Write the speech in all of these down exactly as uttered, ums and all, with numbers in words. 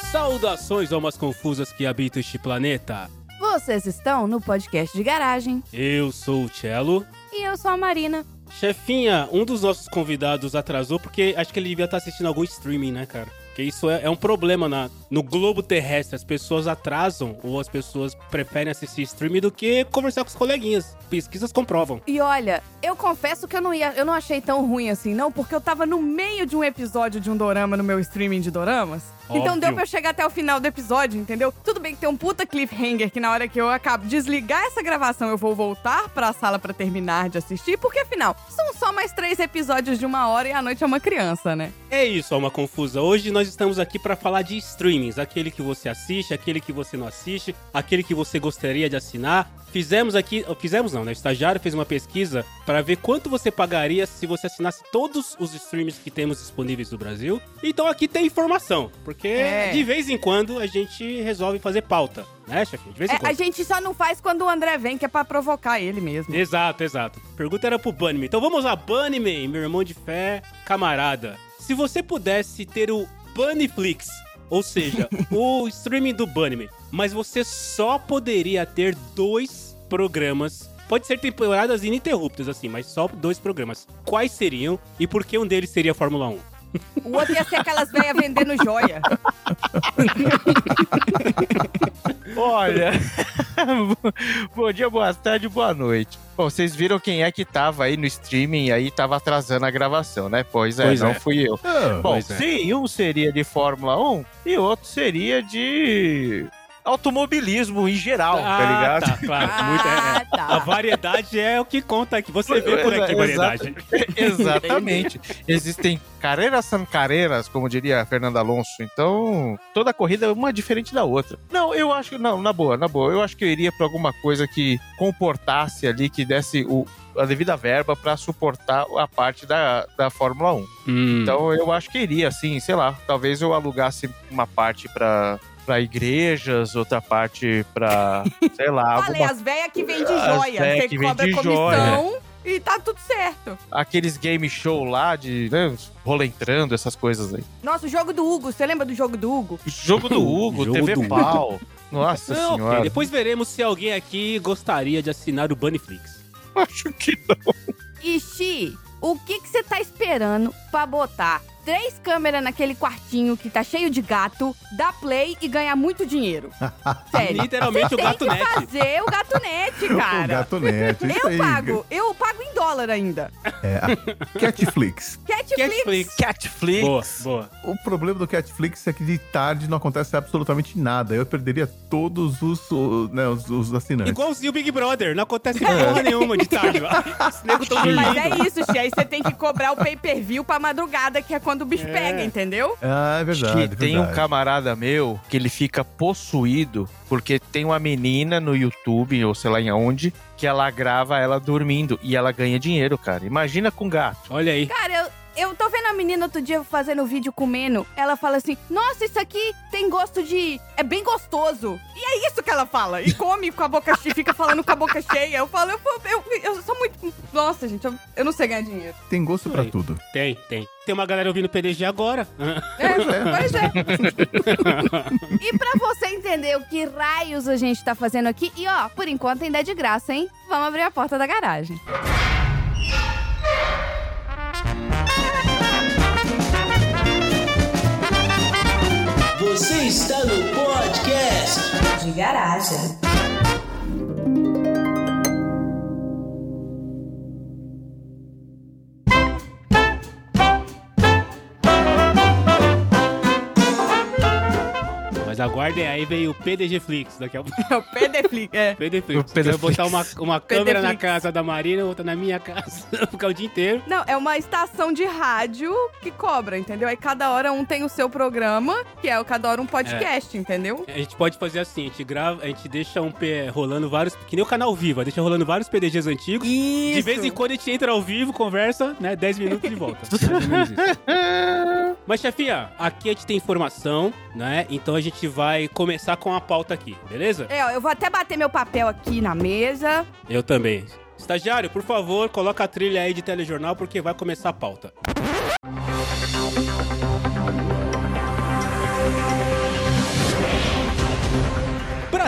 Saudações, almas confusas que habitam este planeta. Vocês estão no podcast de garagem. Eu sou o Cello. E eu sou a Marina. Chefinha, um dos nossos convidados atrasou porque acho que ele devia estar assistindo algum streaming, né, cara? Porque isso é, é um problema na, no globo terrestre. As pessoas atrasam ou as pessoas preferem assistir streaming do que conversar com os coleguinhas. Pesquisas comprovam. E olha, eu confesso que eu não, ia, eu não achei tão ruim assim, não, porque eu tava no meio de um episódio de um dorama no meu streaming de doramas. Óbvio. Então deu pra eu chegar até o final do episódio, entendeu? Tudo bem que tem um puta cliffhanger que na hora que eu acabo de desligar essa gravação eu vou voltar pra sala pra terminar de assistir, porque afinal, são só mais três episódios de uma hora e a noite é uma criança, né? É isso, alma confusa. Hoje nós estamos aqui pra falar de streamings. Aquele que você assiste, aquele que você não assiste, aquele que você gostaria de assinar. Fizemos aqui, fizemos não, né? O estagiário fez uma pesquisa para ver quanto você pagaria se você assinasse todos os streams que temos disponíveis no Brasil. Então aqui tem informação, porque é. de vez em quando a gente resolve fazer pauta, né, chefe? De vez em é, quando. A gente só não faz quando o André vem, que é pra provocar ele mesmo. Exato, exato. A pergunta era pro Bunnyman. Então vamos lá, Bunnyman, meu irmão de fé, camarada. Se você pudesse ter o Bunnyflix, ou seja, o streaming do Bunnyman, mas você só poderia ter dois programas. Pode ser temporadas ininterruptas, assim, mas só dois programas. Quais seriam e por que um deles seria a Fórmula um? O outro ia ser aquelas velhas vendendo joia. Olha, bom dia, boa tarde, boa noite. Bom, vocês viram quem é que tava aí no streaming e aí tava atrasando a gravação, né? Pois é, pois não é. fui eu. Oh, Bom, sim, é. um seria de Fórmula um e outro seria de automobilismo em geral, ah, tá ligado? Tá, claro. Ah, Muito, é, tá. A variedade é o que conta aqui. Você vê por aqui variedade. Exatamente. Existem carreiras são carreiras, como diria Fernando Alonso. Então, toda corrida é uma diferente da outra. Não, eu acho que... Não, na boa, na boa. Eu acho que eu iria pra alguma coisa que comportasse ali, que desse o, a devida verba pra suportar a parte da, da Fórmula um. Hum. Então, eu acho que iria, assim, sei lá, talvez eu alugasse uma parte pra... pra igrejas, outra parte pra, sei lá... Falei, alguma... as velhas que vendem joia. Você que cobra comissão joia. E tá tudo certo. Aqueles game show lá de, né, rola entrando, essas coisas aí. Nossa, o jogo do Hugo. Você lembra do jogo do Hugo? O jogo do Hugo, jogo T V do Pau. Hugo. Nossa não, senhora. Okay. Depois veremos se alguém aqui gostaria de assinar o Bunnyflix. Acho que não. Ixi, o que que você tá esperando pra botar três câmeras naquele quartinho que tá cheio de gato, dar play e ganhar muito dinheiro? Sério. Literalmente o gato net. Tem que fazer o gato net, cara. O gato net. Eu aí. pago. Eu pago em dólar ainda. É, a Catflix. Catflix. Catflix. Boa, boa. O problema do Catflix é que de tarde não acontece absolutamente nada. Eu perderia todos os, os, né, os, os assinantes. Igualzinho o Big Brother. Não acontece porra nenhuma de tarde. Os negros tão dormindo. Mas é isso, Xi. Aí você tem que cobrar o pay-per-view pra madrugada, que é quando o bicho é. pega, entendeu? Ah, é verdade. Que tem verdade. um camarada meu que ele fica possuído porque tem uma menina no YouTube, ou sei lá em onde, que ela grava ela dormindo e ela ganha dinheiro, cara. Imagina com gato. Olha aí. Cara, eu... Eu tô vendo a menina outro dia fazendo vídeo comendo. Ela fala assim, nossa, isso aqui tem gosto de... É bem gostoso. E é isso que ela fala. E come com a boca cheia, fica falando com a boca cheia. Eu falo, eu, eu, eu sou muito... Nossa, gente, eu, eu não sei ganhar dinheiro. Tem gosto pra Aí. tudo. Tem, tem. Tem uma galera ouvindo P D G agora. É, pois é. E pra você entender o que raios a gente tá fazendo aqui... E ó, por enquanto ainda é de graça, hein? Vamos abrir a porta da garagem. Você está no podcast de garagem. Mas aguardem, aí veio o P D G Flix daqui a pouco. É o P D Flix, é. P D Flix. Eu vou botar uma, uma câmera na casa da Marina, outra na minha casa, ficar o dia inteiro. Não, é uma estação de rádio que cobra, entendeu? Aí cada hora um tem o seu programa, que é o cada hora um podcast, é. entendeu? A gente pode fazer assim, a gente grava, a gente deixa um P rolando vários, que nem o canal Viva, deixa rolando vários P D Gs antigos. Isso. De vez em quando a gente entra ao vivo, conversa, né, dez minutos de volta. Mas, chefinha, aqui a gente tem informação, né? Então a gente vai começar com a pauta aqui, beleza? É, ó, eu vou até bater meu papel aqui na mesa. Eu também. Estagiário, por favor, coloca a trilha aí de telejornal, porque vai começar a pauta.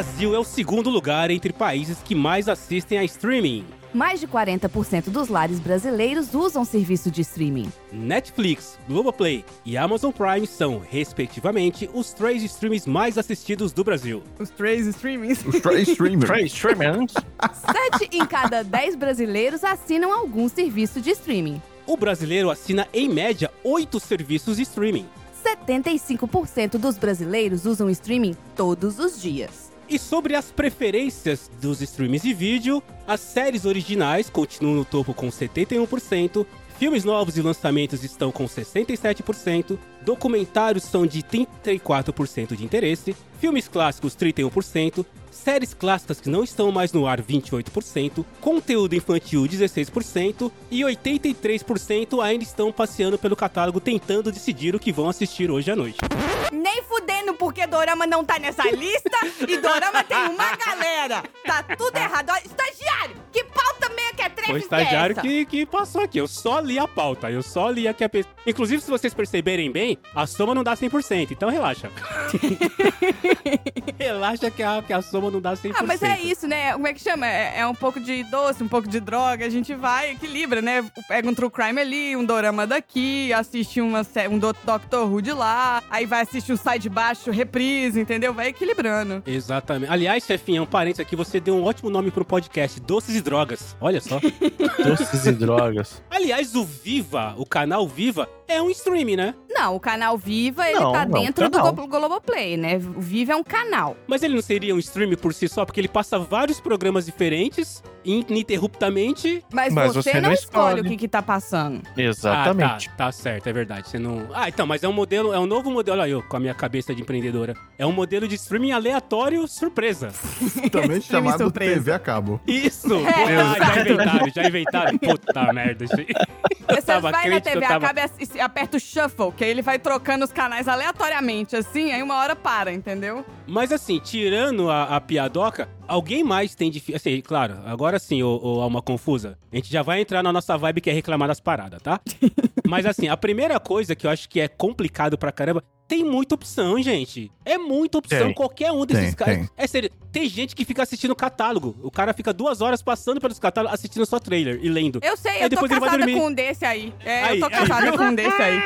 Brasil é o segundo lugar entre países que mais assistem a streaming. Mais de quarenta por cento dos lares brasileiros usam serviço de streaming. Netflix, Globoplay e Amazon Prime são, respectivamente, os três streams mais assistidos do Brasil. Os três streamings. Os três streamers. Três streamers. Sete em cada dez brasileiros assinam algum serviço de streaming. O brasileiro assina, em média, oito serviços de streaming. setenta e cinco por cento dos brasileiros usam streaming todos os dias. E sobre as preferências dos streams de vídeo, as séries originais continuam no topo com setenta e um por cento, filmes novos e lançamentos estão com sessenta e sete por cento, documentários são de trinta e quatro por cento de interesse, filmes clássicos trinta e um por cento, séries clássicas que não estão mais no ar vinte e oito por cento, conteúdo infantil dezesseis por cento e oitenta e três por cento ainda estão passeando pelo catálogo tentando decidir o que vão assistir hoje à noite. Nem fudendo porque Dorama não tá nessa lista e Dorama tem uma galera. Tá tudo errado. Ó, estagiário, que pauta meia que é trefe Foi o estagiário que é essa? que, que passou aqui, eu só li a pauta, eu só li aqui a pesquisa. Inclusive, se vocês perceberem bem, a soma não dá cem por cento, então relaxa. Relaxa que a, que a soma não dá cem por cento. Ah, mas é isso, né? Como é que chama? É, é um pouco de doce, um pouco de droga. A gente vai, equilibra, né? Pega um true crime ali, um dorama daqui, assiste uma, sé- um do- Doctor Who de lá, aí vai assistir um sai de baixo, reprise, entendeu? Vai equilibrando. Exatamente. Aliás, chefinha, um parênteses aqui, você deu um ótimo nome pro podcast, Doces e Drogas. Olha só. Doces e drogas. Aliás, o Viva, o canal Viva, é um streaming, né? Não, o canal Viva, ele Não, tá não, dentro do canal. Glo- Globoplay, né? O Viva é um canal. Mas ele não seria um streaming por si só, porque ele passa vários programas diferentes, ininterruptamente. Mas, Mas você, você não não escolhe, escolhe. o que que tá passando. Exatamente. Ah, tá, tá certo, é verdade. Você não. Ah, então, mas é um modelo, é um novo modelo. Olha eu, com a minha cabeça de empreendedora. É um modelo de streaming aleatório surpresa. Também Streaming chamado surpresa. T V a cabo. Isso! É, Ah, já exato. inventaram, já inventaram. Puta merda, gente. Eu Você tava vai na crente T que eu V tava... a cabo e ass- e aperta o shuffle, que aí ele vai trocando os canais aleatoriamente, assim, aí uma hora para, entendeu? Mas assim, tirando a, a piadoca, alguém mais tem difícil. Assim, claro, agora sim, ô, ô Alma Confusa. A gente já vai entrar na nossa vibe que é reclamar das paradas, tá? Mas assim, a primeira coisa que eu acho que é complicado pra caramba, tem muita opção, gente. É muita opção. Tem. Qualquer um desses Tem, caras. tem. É sério, tem gente que fica assistindo catálogo. O cara fica duas horas passando pelos catálogos, assistindo só trailer e lendo. Eu sei, Aí eu tô depois ele vai casada dormir. com um desse aí. É, Aí, eu tô aí, casada viu? com um desse aí.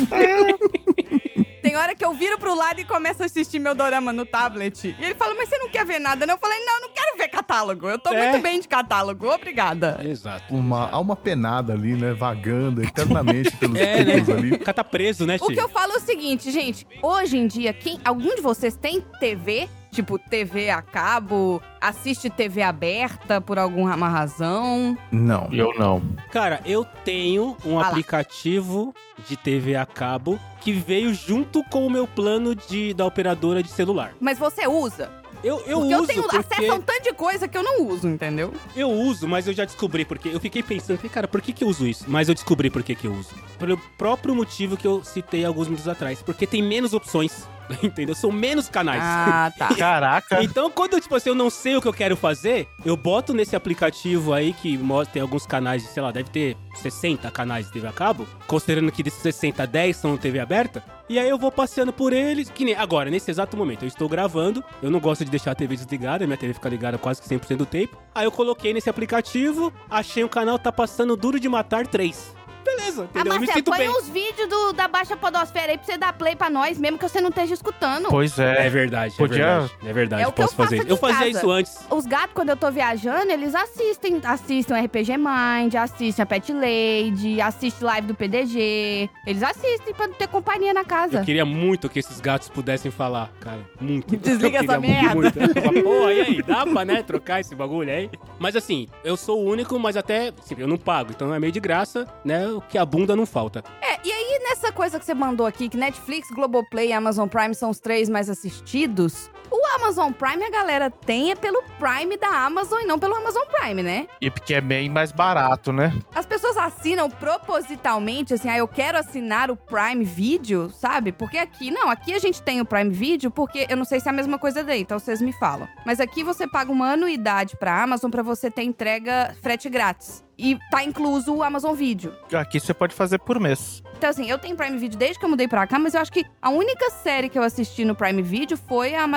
Tem hora que eu viro pro lado e começo a assistir meu dorama no tablet. E ele fala, mas você não quer ver nada, não? Eu falei, não, eu não quero ver catálogo. Eu tô É. muito bem de catálogo, obrigada. Exato. Uma alma penada ali, né? Vagando eternamente pelos É, né? filmes ali. O cara tá preso, né, O tio? que eu falo é o seguinte, gente. Hoje em dia, quem, algum de vocês tem T V? Tipo, T V a cabo? Assiste T V aberta por alguma razão? Não. Eu não. Cara, eu tenho um Ah lá. aplicativo de T V a cabo que veio junto com o meu plano de, da operadora de celular. Mas você usa? Eu, eu porque uso eu tenho porque acesso a um tanto de coisa que eu não uso, entendeu? eu uso, mas eu já descobri porque eu fiquei pensando, falei, cara, por que que eu uso isso? Mas eu descobri por que que eu uso. Pelo próprio motivo que eu citei alguns minutos atrás, porque tem menos opções, entendeu? São menos canais. Ah, tá. Caraca. Então, quando, tipo assim, eu não sei o que eu quero fazer, eu boto nesse aplicativo aí que mostra, tem alguns canais, de, sei lá, deve ter sessenta canais de T V a cabo, considerando que desses sessenta, dez são T V aberta, e aí eu vou passeando por eles, que nem agora, nesse exato momento, eu estou gravando, eu não gosto de deixar a T V desligada, minha T V fica ligada quase que cem por cento do tempo, aí eu coloquei nesse aplicativo, achei um canal, tá passando Duro de Matar três. Beleza, Ah, entendeu? eu me Marcelo, sinto põe bem. uns vídeos do- da Baixa Podosfera aí pra você dar play pra nós, mesmo que você não esteja escutando. Pois É é. verdade, Podia- é verdade, é verdade, É o que posso eu faço fazer isso. aqui Eu em fazia casa. isso antes. Os gatos, quando eu tô viajando, eles assistem. Assistem R P G Mind, assistem a Pet Lady, assistem live do P D G. Eles assistem pra ter companhia na casa. Eu queria muito que esses gatos pudessem falar, cara. Muito. Desliga Eu queria essa merda. Muito. Eu falava, Pô, e aí? Dá pra, né, trocar esse bagulho aí? Mas assim, eu sou o único, mas até, assim, eu não pago. Então é meio de graça, né? O que a bunda não falta. É, e aí nessa coisa que você mandou aqui, que Netflix, Globoplay e Amazon Prime são os três mais assistidos, o Amazon Prime a galera tem é pelo Prime da Amazon e não pelo Amazon Prime, né? E porque é bem mais barato, né? As pessoas assinam propositalmente, assim, ah, eu quero assinar o Prime Video, sabe? Porque aqui, não, aqui a gente tem o Prime Video, porque eu não sei se é a mesma coisa daí, então vocês me falam. Mas aqui você paga uma anuidade pra Amazon pra você ter entrega frete grátis. E tá incluso o Amazon Video. Aqui você pode fazer por mês. Então, assim, eu tenho Prime Video desde que eu mudei pra cá, mas eu acho que a única série que eu assisti no Prime Video foi a, marav- a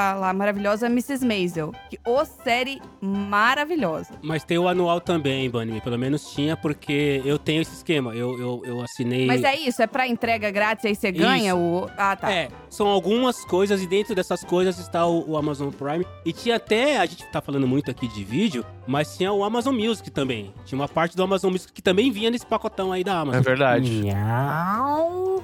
da lá, maravilhosa missus Maisel. Que, ô, série maravilhosa. Mas tem o anual também, Bunny. Pelo menos tinha, porque eu tenho esse esquema. Eu, eu, eu assinei... Mas é isso, é pra entrega grátis, aí você ganha o... Ah, tá. É, são algumas coisas e dentro dessas coisas está o, o Amazon Prime. E tinha até, a gente tá falando muito aqui de vídeo, mas tinha o Amazon Music também. Tinha uma parte do Amazon Music que também vinha nesse pacotão aí da Amazon. É verdade. Nhau.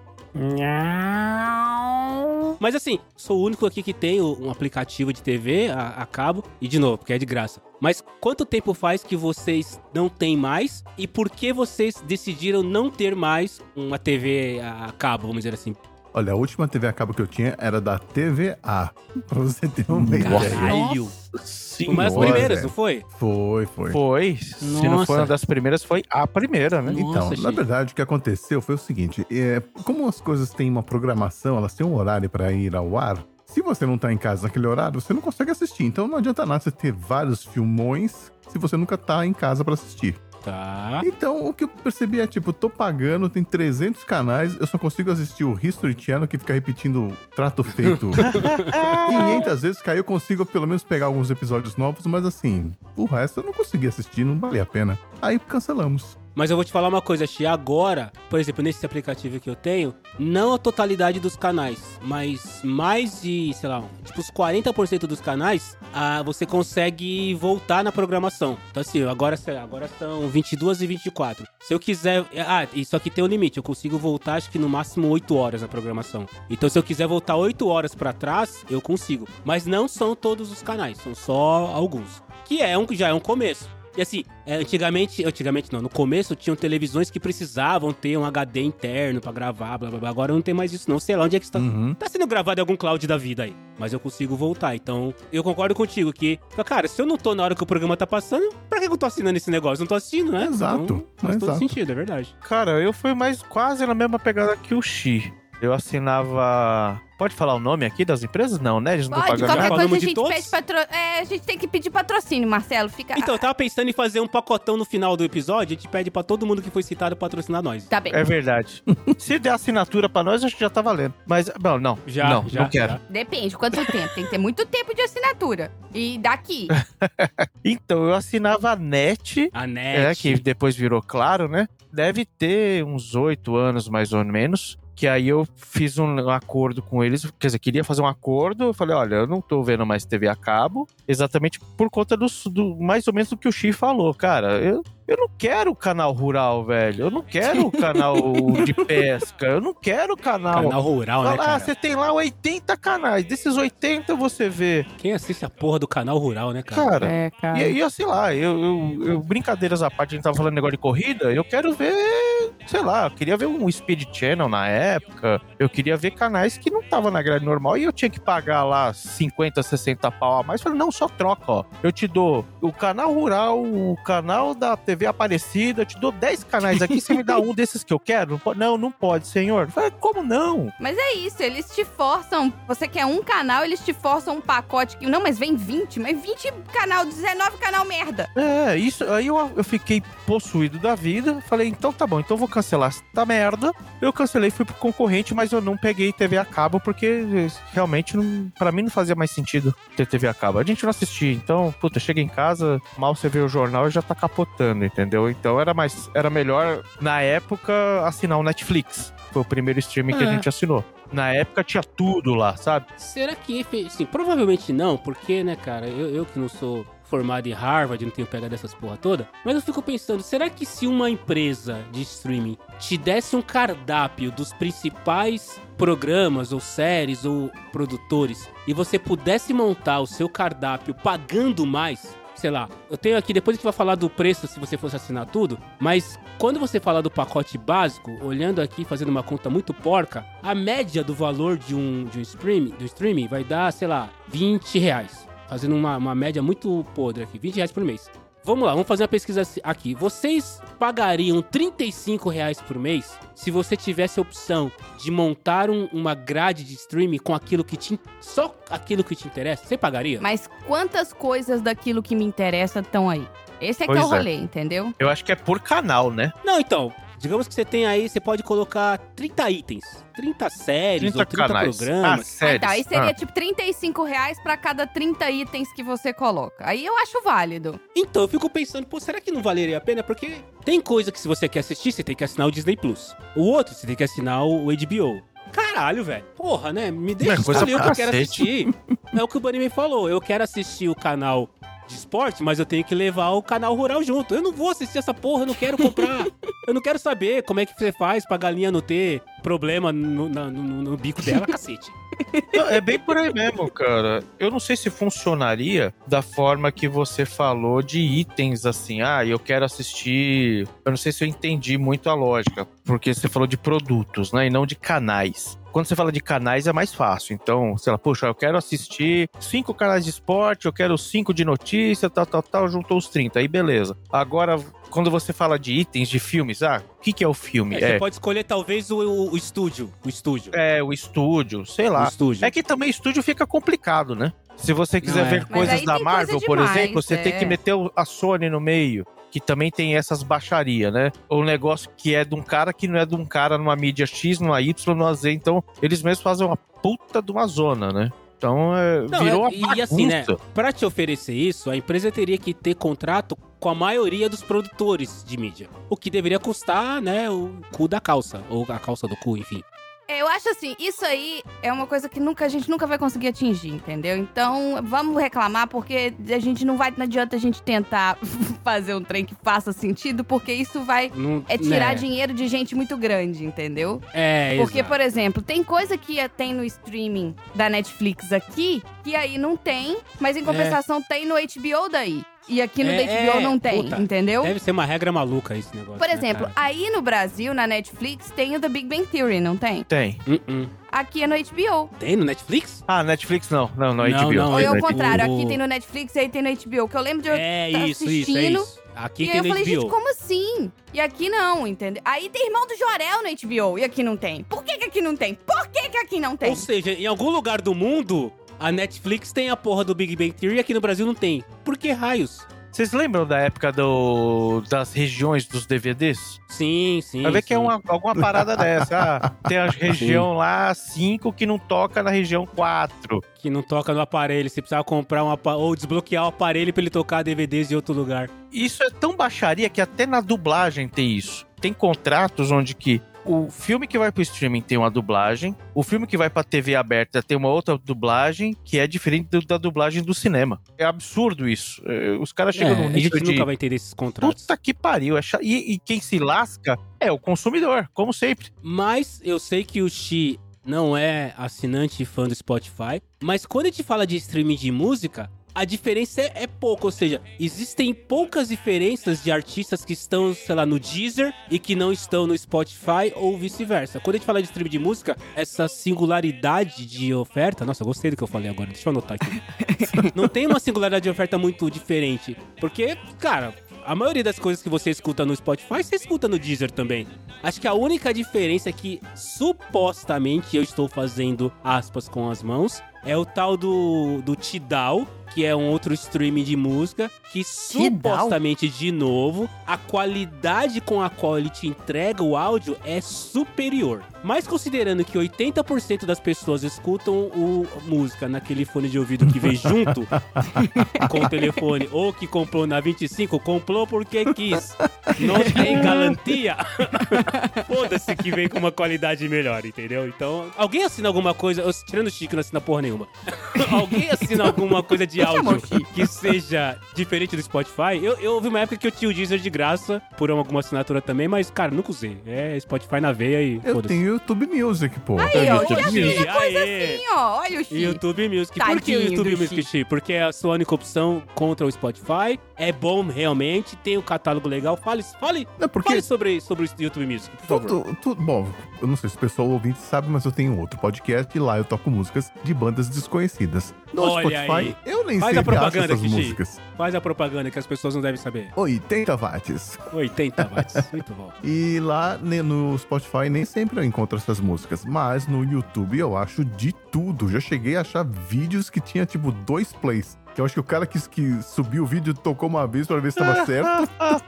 Nhau. Mas assim, sou o único aqui que tem um aplicativo de T V a, a cabo. E de novo, porque é de graça. Mas quanto tempo faz que vocês não têm mais? E por que vocês decidiram não ter mais uma T V a cabo, vamos dizer assim? Olha, a última T V a cabo que eu tinha era da T V A. Pra você ter uma ideia. Caralho! Sim, Foi uma das primeiras, não foi? Foi, foi. Foi. Se não Nossa. foi uma das primeiras, foi a primeira, né? Nossa, Então, na gente. verdade, o que aconteceu foi o seguinte: é, como as coisas têm uma programação, elas têm um horário pra ir ao ar. Se você não tá em casa naquele horário, você não consegue assistir. Então não adianta nada você ter vários filmões se você nunca tá em casa pra assistir. Tá. Então, o que eu percebi é, tipo, tô pagando, tem trezentos canais, eu só consigo assistir o History Channel, que fica repetindo trato feito quinhentas vezes, que aí eu consigo pelo menos pegar alguns episódios novos, mas assim, o resto eu não consegui assistir, não valia a pena. Aí cancelamos. Mas eu vou te falar uma coisa, Xi. Agora, por exemplo, nesse aplicativo que eu tenho, não a totalidade dos canais, mas mais de, sei lá, tipo os quarenta por cento dos canais, ah, você consegue voltar na programação. Então assim, agora, sei lá, agora são vinte e duas e vinte e quatro. Se eu quiser... Ah, isso aqui tem um limite. Eu consigo voltar, acho que no máximo oito horas na programação. Então se eu quiser voltar oito horas pra trás, eu consigo. Mas não são todos os canais, são só alguns. Que é um, já é um começo. E assim, é, antigamente, antigamente não, no começo tinham televisões que precisavam ter um H D interno pra gravar, blá blá blá. Agora não tem mais isso não, sei lá onde é que está, Uhum. tá sendo gravado em algum cloud da vida aí. Mas eu consigo voltar, então eu concordo contigo que, cara, se eu não tô na hora que o programa tá passando, pra que eu tô assinando esse negócio? Não tô assistindo, né? Exato, Então, faz todo exato. sentido, é verdade. Cara, eu fui mais quase na mesma pegada que o Xi. Eu assinava... Pode falar o nome aqui das empresas? Não, né? Eles não Pode, estão pagando qualquer nada. coisa a Falamos de gente todos? pede patro... É, a gente tem que pedir patrocínio, Marcelo. Fica... Então, eu tava pensando em fazer um pacotão no final do episódio, a gente pede pra todo mundo que foi citado patrocinar nós. Tá bem. É verdade. Se der assinatura pra nós, acho que já tá valendo. Mas, não, não. Já, não, já, não quero. já. Depende, quanto tempo? Tem que ter muito tempo de assinatura. E daqui. Então, eu assinava a NET, A net. é, que depois virou Claro, né? Deve ter uns oito anos, mais ou menos. Que aí eu fiz um acordo com eles, quer dizer, queria fazer um acordo, eu falei, olha, eu não tô vendo mais T V a cabo, exatamente por conta do, do mais ou menos do que o Xi falou, cara, eu, eu não quero canal rural, velho, eu não quero canal de pesca, eu não quero canal... Canal rural, né, Ah, cara? você tem lá oitenta canais, desses oitenta você vê, Quem assiste a porra do canal rural, né, cara? cara... É, cara. E aí, sei lá, eu, eu, eu- brincadeiras à parte, a gente tava falando negócio de corrida, eu quero ver, sei lá, eu queria ver um Speed Channel na época, eu queria ver canais que não tava na grade normal e eu tinha que pagar lá cinquenta, sessenta pau a mais. Falei, não, só troca, ó. Eu te dou o canal rural, o canal da T V Aparecida, eu te dou dez canais aqui, você me dá um desses que eu quero? Não, pode- não, não pode, senhor. Eu falei, como não? Mas é isso, eles te forçam. Você quer um canal, eles te forçam um pacote. Que, não, mas vem vinte, mas vinte canal, dezenove canal merda. É, isso, aí eu, eu fiquei possuído da vida, falei, então tá bom, então eu vou cancelar essa merda. Eu cancelei, fui pro concorrente, mas eu não peguei T V a cabo, porque realmente, não, pra mim, não fazia mais sentido ter T V a cabo. A gente não assistia, então, puta, chega em casa, mal você vê o jornal e já tá capotando, entendeu? Então era, mais, era melhor, na época, assinar o Netflix. Foi o primeiro streaming que a É. gente assinou. Na época tinha tudo lá, sabe? Será que, sim, provavelmente não, porque, né, cara, eu, eu que não sou formado em Harvard, não tenho pegado dessas porra toda, mas eu fico pensando, será que se uma empresa de streaming te desse um cardápio dos principais programas ou séries ou produtores e você pudesse montar o seu cardápio pagando mais, sei lá, eu tenho aqui, depois a gente vai falar do preço se você fosse assinar tudo, mas quando você fala do pacote básico, olhando aqui, fazendo uma conta muito porca, a média do valor de um, de um streaming, do streaming vai dar, sei lá, vinte reais. Fazendo uma, uma média muito podre aqui, vinte reais por mês. Vamos lá, vamos fazer uma pesquisa aqui. Vocês pagariam trinta e cinco reais por mês se você tivesse a opção de montar um- uma grade de streaming com aquilo que te... Só aquilo que te interessa? Você pagaria? Mas quantas coisas daquilo que me interessa estão aí? Esse é que Pois é o é. rolê, entendeu? Eu acho que é por canal, né? Não, então, digamos que você tem aí, você pode colocar trinta itens, trinta séries trinta ou trinta canais. programas. Ah, séries. Ah, então, aí seria Ah. tipo trinta e cinco reais pra cada trinta itens que você coloca. Aí eu acho válido. Então, eu fico pensando, pô, será que não valeria a pena? Porque tem coisa que se você quer assistir, você tem que assinar o Disney Plus. O outro, você tem que assinar o H B O. Caralho, velho. Porra, né? Me deixa É coisa escolher o que pra eu quero cacete. assistir. É o que o Bunny me falou. Eu quero assistir o canal de esporte, mas eu tenho que levar o canal rural junto. Eu não vou assistir essa porra, eu não quero comprar. Eu não quero saber como é que você faz pra galinha não ter problema no, na- no- no bico dela, cacete. Não, é bem por aí mesmo, cara. Eu não sei se funcionaria da forma que você falou de itens, assim. Ah, eu quero assistir... Eu não sei se eu entendi muito a lógica. Porque você falou de produtos, né? E não de canais. Quando você fala de canais é mais fácil. Então, sei lá, puxa, eu quero assistir cinco canais de esporte, eu quero cinco de notícia, tal, tal, tal, juntou os trinta. Aí beleza. Agora, quando você fala de itens, de filmes, ah, o que, que é o filme? É, É, Você pode escolher talvez o, o- o estúdio. O estúdio. é o estúdio, sei O lá. estúdio. É que também estúdio fica complicado, né? Se você quiser Não é. ver Mas coisas aí da tem coisa Marvel, por demais, exemplo, você é. tem que meter o- a Sony no meio, que também tem essas baixarias, né? Ou um negócio que é de um cara que não é de um cara numa mídia X, numa Y, numa Z. Então, eles mesmos fazem uma puta de uma zona, né? Então, é, Não, virou é- uma e bagunça. assim, né? Pra te oferecer isso, a empresa teria que ter contrato com a maioria dos produtores de mídia. O que deveria custar, né, o cu da calça. Ou a calça do cu, enfim. É, eu acho assim, isso aí é uma coisa que nunca, a gente nunca vai conseguir atingir, entendeu? Então, vamos reclamar, porque a gente não vai, não adianta a gente tentar fazer um trem que faça sentido, porque isso vai Não, é tirar né? dinheiro de gente muito grande, entendeu? É, Porque, exato. por exemplo, tem coisa que tem no streaming da Netflix aqui, que aí não tem, mas em compensação tem no H B O daí. E aqui no É, H B O é, não tem, puta, entendeu? Deve ser uma regra maluca esse negócio. Por né, exemplo, cara? aí no Brasil, na Netflix, tem o The Big Bang Theory, não tem? Tem. Uh-uh. Aqui é no H B O. Tem no Netflix? Ah, Netflix não. Não, no Não, H B O. não, Ou é é o no- contrário, o- aqui tem no Netflix e aí tem no H B O. Que eu lembro de eu É tá isso, isso, é assistindo. isso. Aqui E aí tem eu no falei, H B O. gente, como assim? E aqui não, entendeu? Aí tem Irmão do Jorel no H B O e aqui não tem. Por que que aqui não tem? Por que que aqui não tem? Ou seja, em algum lugar do mundo, a Netflix tem a porra do Big Bang Theory e aqui no Brasil não tem. Por que raios? Vocês lembram da época do, das regiões dos D V Ds? Sim, sim. Vai ver que é sim. uma, alguma parada dessa. Ah, tem a região lá cinco que não toca na região quatro. Que não toca no aparelho. Você precisava comprar um apa- ou desbloquear o aparelho pra ele tocar D V Ds em outro lugar. Isso é tão baixaria que até na dublagem tem isso. Tem contratos onde que o filme que vai pro streaming tem uma dublagem, o filme que vai pra T V aberta tem uma outra dublagem que é diferente do- da dublagem do cinema. É absurdo isso. É, Os caras chegam É, num a nível gente de... nunca vai entender esses contratos. Puta que pariu. É cha- e, e quem se lasca é o consumidor, como sempre. Mas eu sei que o Xi não é assinante e fã do Spotify. Mas quando a gente fala de streaming de música, a diferença é, é pouca. Ou seja, existem poucas diferenças de artistas que estão, sei lá, no Deezer e que não estão no Spotify ou vice-versa. Quando a gente fala de streaming de música, essa singularidade de oferta... Nossa, eu gostei do que eu falei agora. Deixa eu anotar aqui. Não tem uma singularidade de oferta muito diferente. Porque, cara... A maioria das coisas que você escuta no Spotify, você escuta no Deezer também. Acho que a única diferença é que, supostamente, eu estou fazendo aspas com as mãos, é o tal do, do Tidal, que é um outro streaming de música, que supostamente, de novo, a qualidade com a qual ele te entrega o áudio é superior. Mas considerando que oitenta por cento das pessoas escutam o música naquele fone de ouvido que vem junto com o telefone, ou que comprou na vinte e cinco, comprou porque quis, não tem garantia, foda-se que vem com uma qualidade melhor, entendeu? Então, alguém assina alguma coisa, eu, tirando o Chico, não assina porra nenhuma. Alguém assina alguma coisa de áudio que seja diferente do Spotify? Eu, eu ouvi uma época que eu tinha o Deezer de graça, por alguma assinatura também, mas, cara, nunca usei. É Spotify na veia e Eu foda-se. tenho YouTube Music, pô. Aí, ó, YouTube já Music. fica coisa Aê. assim, ó. Olha o Xi. YouTube Music. Por que o Tadinho YouTube do Music, Xi. Xi? Porque é a sua única opção contra o Spotify. É bom realmente, tem um catálogo legal. Fale, fale, Não, porque fale sobre, sobre o YouTube Music, por favor. tudo, tudo, bom, eu não sei se o pessoal ouvinte sabe, mas eu tenho outro podcast e lá eu toco músicas de bandas desconhecidas. No Olha Spotify, aí. eu nem Faz sei a que acho propaganda, essas Kishi. músicas. Faz a propaganda que as pessoas não devem saber. oitenta watts. oitenta watts. Muito bom. E lá ne- no Spotify nem sempre eu encontro essas músicas, mas no YouTube eu acho de tudo. Já cheguei a achar vídeos que tinha tipo dois plays. Que eu acho que o cara que, que subiu o vídeo tocou uma vez pra ver se tava certo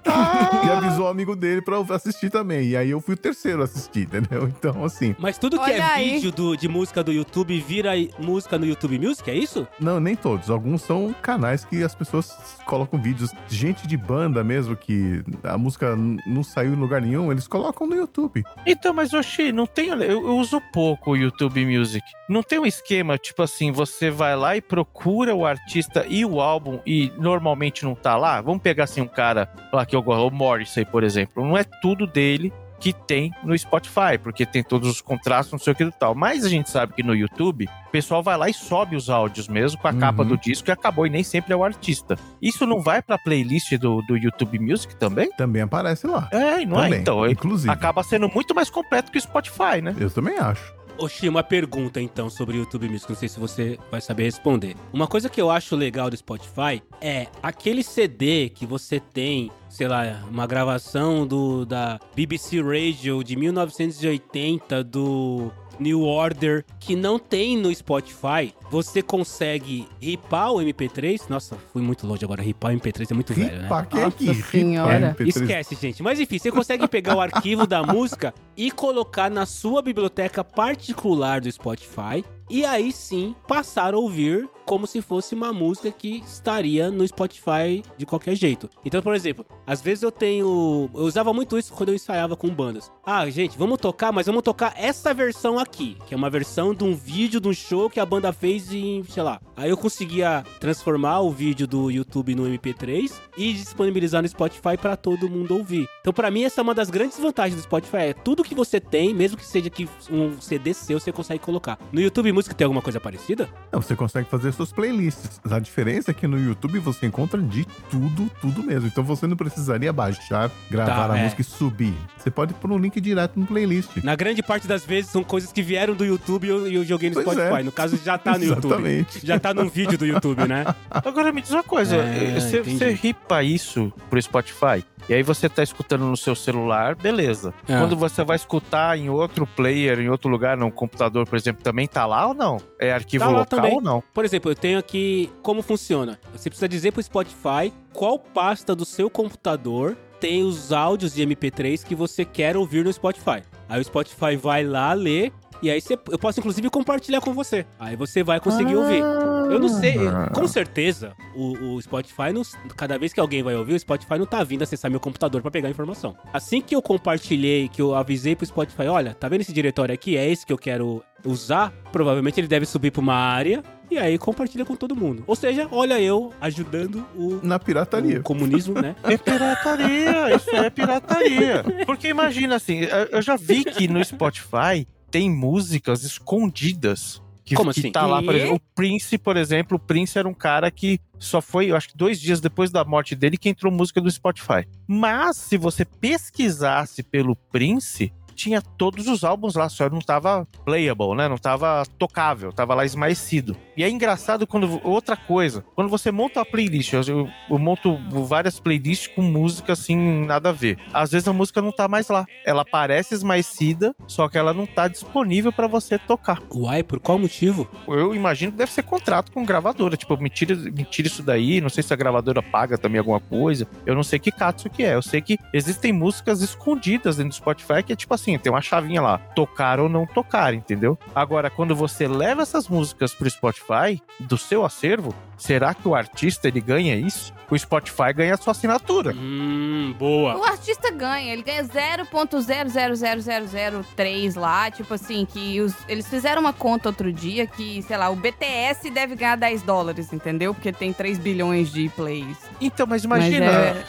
e avisou o amigo dele pra eu assistir também. E aí eu fui o terceiro a assistir, entendeu? Então, assim... Mas tudo que Olha é aí. vídeo do, de música do YouTube vira música no YouTube Music, é isso? Não, nem todos. Alguns são canais que as pessoas colocam vídeos. Gente de banda mesmo, que a música n- não saiu em lugar nenhum, eles colocam no YouTube. Então, mas Oxi, não tem. Eu, eu uso pouco o YouTube Music. Não tem um esquema, tipo assim, você vai lá e procura o artista e o álbum e normalmente não tá lá? Vamos pegar assim um cara lá que eu gosto, o Morrissey, por exemplo. Não é tudo dele que tem no Spotify, porque tem todos os contrastes, não sei o que e tal. Mas a gente sabe que no YouTube, o pessoal vai lá e sobe os áudios mesmo com a Uhum. capa do disco e acabou, e nem sempre é o artista. Isso não vai pra playlist do, do YouTube Music também? Também aparece lá. É, não Também, é? Então, inclusive. acaba sendo muito mais completo que o Spotify, né? Eu também acho. Oxi, uma pergunta então sobre o YouTube Music, não sei se você vai saber responder. Uma coisa que eu acho legal do Spotify é aquele C D que você tem, sei lá, uma gravação do da B B C Radio de mil novecentos e oitenta do New Order que não tem no Spotify. Você consegue ripar o M P três? Nossa, fui muito longe agora. Ripar o M P três é muito velho, né? Ripa, que é Nossa aqui? senhora. Ripa, M P três. Esquece, gente. Mas enfim, você consegue pegar o arquivo da música e colocar na sua biblioteca particular do Spotify. E aí sim, passar a ouvir como se fosse uma música que estaria no Spotify de qualquer jeito. Então, por exemplo, às vezes eu tenho... Eu usava muito isso quando eu ensaiava com bandas. Ah, gente, vamos tocar, mas vamos tocar essa versão aqui. Que é uma versão de um vídeo, de um show que a banda fez em, sei lá. Aí eu conseguia transformar o vídeo do YouTube no M P três e disponibilizar no Spotify pra todo mundo ouvir. Então, pra mim, essa é uma das grandes vantagens do Spotify. É tudo que você tem, mesmo que seja que um C D seu, você consegue colocar. No YouTube Música tem alguma coisa parecida? Não, você consegue fazer suas playlists. A diferença é que no YouTube você encontra de tudo, tudo mesmo. Então você não precisaria baixar, gravar Tá, a é. música e subir. Você pode pôr um link direto no playlist. Na grande parte das vezes são coisas que vieram do YouTube e eu, e eu joguei no Pois Spotify. é. No caso, já tá no YouTube. Exatamente. Já tá num vídeo do YouTube, né? Agora me diz uma coisa, É, você, entendi. você ripa isso pro Spotify, e aí você tá escutando no seu celular, beleza. É. Quando você vai escutar em outro player, em outro lugar, num computador, por exemplo, também tá lá ou não? É arquivo Tá lá local também. ou não? Por exemplo, eu tenho aqui como funciona. Você precisa dizer pro Spotify qual pasta do seu computador tem os áudios de M P três que você quer ouvir no Spotify. Aí o Spotify vai lá ler e aí você, eu posso inclusive compartilhar com você. Aí você vai conseguir ouvir. Eu não sei, com certeza, o, o Spotify, não, cada vez que alguém vai ouvir, o Spotify não tá vindo acessar meu computador pra pegar a informação. Assim que eu compartilhei, que eu avisei pro Spotify, olha, tá vendo esse diretório aqui? É esse que eu quero usar? Provavelmente ele deve subir pra uma área e aí compartilha com todo mundo. Ou seja, olha eu ajudando o, Na pirataria. o comunismo, né? É pirataria, isso é pirataria. Porque imagina assim, eu já vi que no Spotify tem músicas escondidas. Que, Como que assim? tá lá, por Quê? exemplo, o Prince, por exemplo, o Prince era um cara que só foi, eu acho que dois dias depois da morte dele que entrou música do Spotify. Mas se você pesquisasse pelo Prince, tinha todos os álbuns lá, só não tava playable, né? Não tava tocável, tava lá esmaecido. E é engraçado quando... Outra coisa, quando você monta uma playlist, eu, eu monto várias playlists com música assim, nada a ver. Às vezes a música não tá mais lá. Ela parece esmaecida, só que ela não tá disponível pra você tocar. Uai, por qual motivo? Eu imagino que deve ser contrato com gravadora. Tipo, me tira, me tira isso daí. Não sei se a gravadora paga também alguma coisa. Eu não sei que katsu que é. Eu sei que existem músicas escondidas dentro do Spotify que é tipo assim, tem uma chavinha lá. Tocar ou não tocar, entendeu? Agora, quando você leva essas músicas pro Spotify, do seu acervo, será que o artista ele ganha isso? O Spotify ganha a sua assinatura. Hum, boa. O artista ganha, ele ganha zero ponto zero zero zero zero zero três lá, tipo assim, que os, eles fizeram uma conta outro dia que, sei lá, o B T S deve ganhar dez dólares, entendeu? Porque tem três bilhões de plays. Então, mas imagina...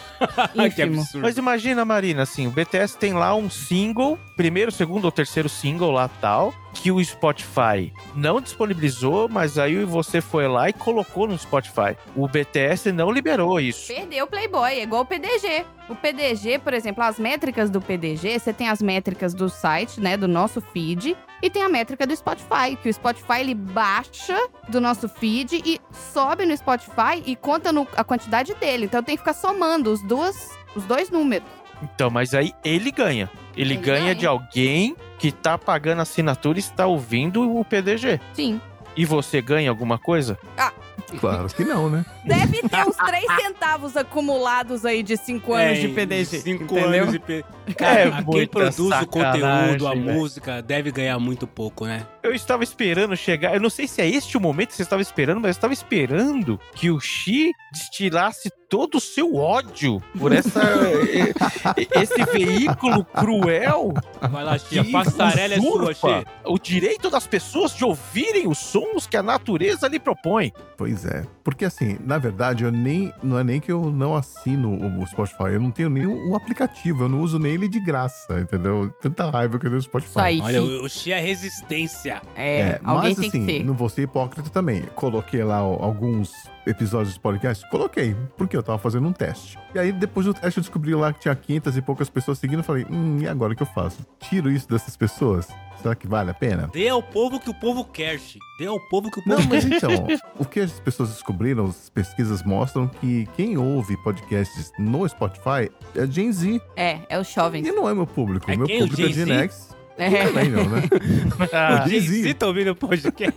Mas que é ínfimo. absurdo. Mas imagina, Marina, assim, o B T S tem lá um single, primeiro, segundo ou terceiro single lá tal, que o Spotify não disponibilizou, mas aí você foi lá e colocou no Spotify. O B T S não liberou isso. Perdeu o Playboy, é igual o P D G. O P D G, por exemplo, as métricas do P D G, você tem as métricas do site, né, do nosso feed, e tem a métrica do Spotify, que o Spotify ele baixa do nosso feed e sobe no Spotify e conta no, a quantidade dele. Então tem que ficar somando os, duas, os dois números. Então, mas aí ele ganha. Ele, Ele ganha, ganha. de alguém que tá pagando assinatura e está ouvindo o P D G. Sim. E você ganha alguma coisa? Claro que não, né? Deve ter uns três centavos acumulados aí de cinco anos de P D G. cinco entendeu? anos de P D G. Cara, É quem muita produz o sacanagem, conteúdo, a velho. música, deve ganhar muito pouco, né? Eu estava esperando chegar. Eu não sei se é este o momento que você estava esperando, mas eu estava esperando que o Xi destilasse todo o seu ódio por essa, esse veículo cruel. Vai lá, Xi, a que passarela é sua, usurpa Xi. o direito das pessoas de ouvirem os sons que a natureza lhe propõe. Pois é. Porque assim, na verdade, eu nem. Não é nem que eu não assino o, o Spotify. Eu não tenho nem o, o aplicativo. Eu não uso nem ele de graça, entendeu? Tanta raiva que eu tenho do Spotify. Isso aí, Olha, Xi. o, o Xi é resistência. É, alguém mas tem assim, que ser. não vou ser hipócrita também. Coloquei lá ó, alguns episódios de podcast. Coloquei, porque eu tava fazendo um teste. E aí, depois do teste, eu descobri lá que tinha quinhentas e poucas pessoas seguindo. Eu falei, hum, e agora o que eu faço? Tiro isso dessas pessoas? Será que vale a pena? Dê ao povo que o povo quer, Xi. Dê ao povo que o povo Não, mas quer. então, o que as pessoas descobriram, as pesquisas mostram que quem ouve podcasts no Spotify é Gen Z. É, é os jovens. E não é meu público. É meu quem, o público é Gen Gen Z? X. É. Também não, né? O Gen Gen Z. Z tá ouvindo o podcast.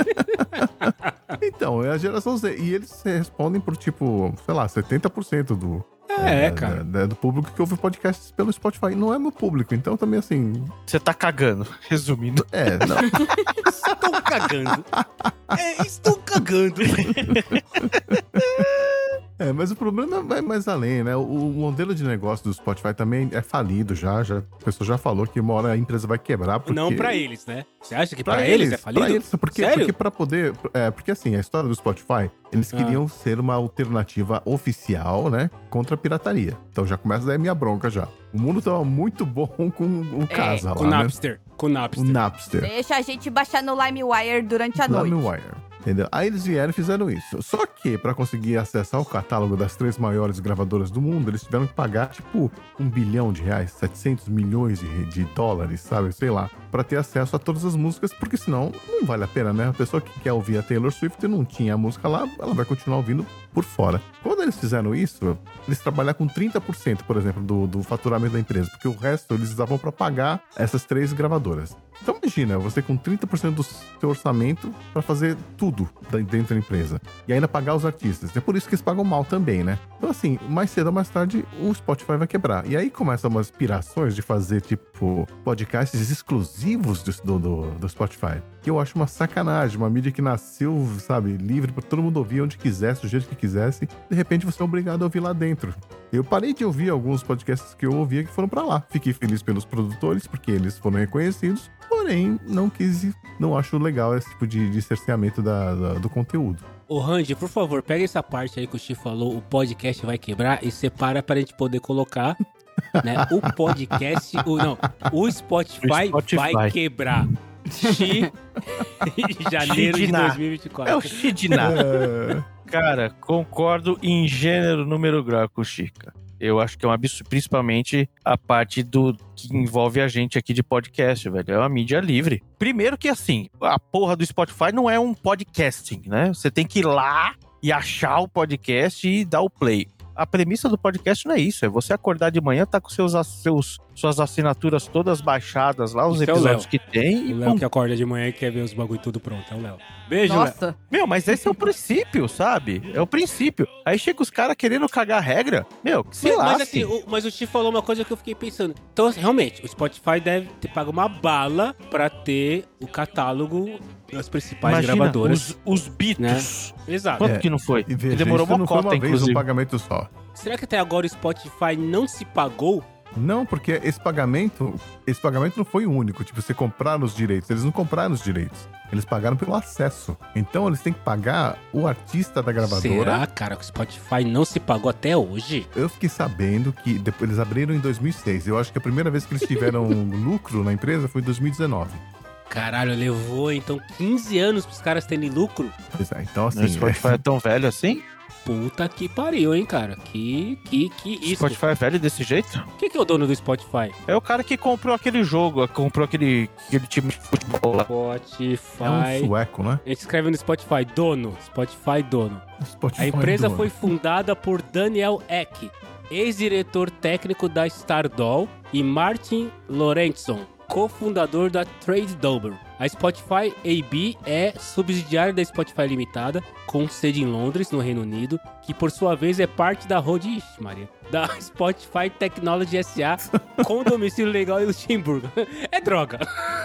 Então, é a geração Z. E eles respondem por, tipo, sei lá, setenta por cento do... É, cara. da- da- do público que ouve podcasts pelo Spotify. Não é meu público. Então, também, assim... Você tá cagando, resumindo. É, não... Estão cagando. É, estão cagando. É, mas o problema vai mais além, né? O, o modelo de negócio do Spotify também é falido já, já. A pessoa já falou que uma hora a empresa vai quebrar. Porque... Não pra eles, né? Você acha que pra, eles, é falido? Pra eles, porque, Sério? porque pra poder... É, porque assim, a história do Spotify, eles Ah. queriam ser uma alternativa oficial, né? Contra a pirataria. Então já começa daí a minha bronca já. O mundo tava muito bom com o Casa Com lá, o né? Napster. Com o O Napster. Napster. Deixa a gente baixar no LimeWire durante a noite. LimeWire. Entendeu? Aí eles vieram e fizeram isso. Só que, pra conseguir acessar o catálogo das três maiores gravadoras do mundo, eles tiveram que pagar, tipo, um bilhão de reais, setecentos milhões de, de dólares, sabe? Sei lá, pra ter acesso a todas as músicas, porque senão não vale a pena, né? A pessoa que quer ouvir a Taylor Swift e não tinha a música lá, ela vai continuar ouvindo por fora. Quando eles fizeram isso, eles trabalharam com trinta por cento, por exemplo, do, do faturamento da empresa, porque o resto eles usavam pra pagar essas três gravadoras. Então imagina, você com trinta por cento do seu orçamento pra fazer tudo dentro da empresa. E ainda pagar os artistas. É por isso que eles pagam mal também, né? Então assim, mais cedo ou mais tarde, o Spotify vai quebrar. E aí começam umas pirações de fazer, tipo, podcasts exclusivos do, do, do Spotify. Que eu acho uma sacanagem. Uma mídia que nasceu, sabe, livre pra todo mundo ouvir onde quisesse, do jeito que quisesse. De repente você é obrigado a ouvir lá dentro. Eu parei de ouvir alguns podcasts que eu ouvia que foram pra lá. Fiquei feliz pelos produtores, porque eles foram reconhecidos. Porém, não quis, não acho legal esse tipo de, de cerceamento da, da- do conteúdo. Ô, Randy, por favor, pega essa parte aí que o Xi falou, o podcast vai quebrar, e separa pra gente poder colocar, né, o podcast, o, não, o Spotify, O Spotify. vai quebrar. Xi, janeiro de Xidina. dois mil e vinte e quatro. É o Xidina. É, Cara, concordo em gênero, número, grau com o Chica. Eu acho que é um absurdo, principalmente a parte do que envolve a gente aqui de podcast, velho. É uma mídia livre. Primeiro que, assim, a porra do Spotify não é um podcasting, né? Você tem que ir lá e achar o podcast e dar o play. A premissa do podcast não é isso, é você acordar de manhã, tá com seus, seus, suas assinaturas todas baixadas lá, os Isso é o episódios Léo. que tem. E, O Léo pum. que acorda de manhã e quer ver os bagulho tudo pronto, é o Léo. Beijo, Léo. Nossa, Meu, mas esse é o princípio, sabe? É o princípio. Aí chega os caras querendo cagar a regra. Meu, que sei Mas, lá. mas assim, o, mas o Xi falou uma coisa que eu fiquei pensando. Então, assim, realmente, o Spotify deve ter pago uma bala pra ter o catálogo das principais gravadoras. os, os Beatles. Exato. Quanto É, que não foi? e veja, Demorou isso uma não foi cota, uma vez um inclusive. pagamento só. Será que até agora o Spotify não se pagou? Não, porque esse pagamento, esse pagamento não foi o único. Tipo, você comprar os direitos. Eles não compraram os direitos. Eles pagaram pelo acesso. Então, eles têm que pagar o artista da gravadora. Será, cara, que o Spotify não se pagou até hoje? Eu fiquei sabendo que depois eles abriram em dois mil e seis. Eu acho que a primeira vez que eles tiveram lucro na empresa foi em dois mil e dezenove. Caralho, levou então quinze anos pros caras terem lucro? Pois é, então assim... O Spotify é tão velho assim? Puta que pariu, hein, cara? Que, que, que O isso? Spotify é velho desse jeito? Quem que é o dono do Spotify? É o cara que comprou aquele jogo, comprou aquele, aquele time de futebol lá. Spotify... é um sueco, né? A gente escreve no Spotify, dono. Spotify, dono. Spotify A empresa dono. foi fundada por Daniel Ek, ex-diretor técnico da Stardoll, e Martin Lorentzon, cofundador da Trade Dober. A Spotify A B é subsidiária da Spotify Limitada, com sede em Londres, no Reino Unido, que por sua vez é parte da Rode, ixi, Maria, da Spotify Technology S A, com domicílio legal em Luxemburgo. É droga.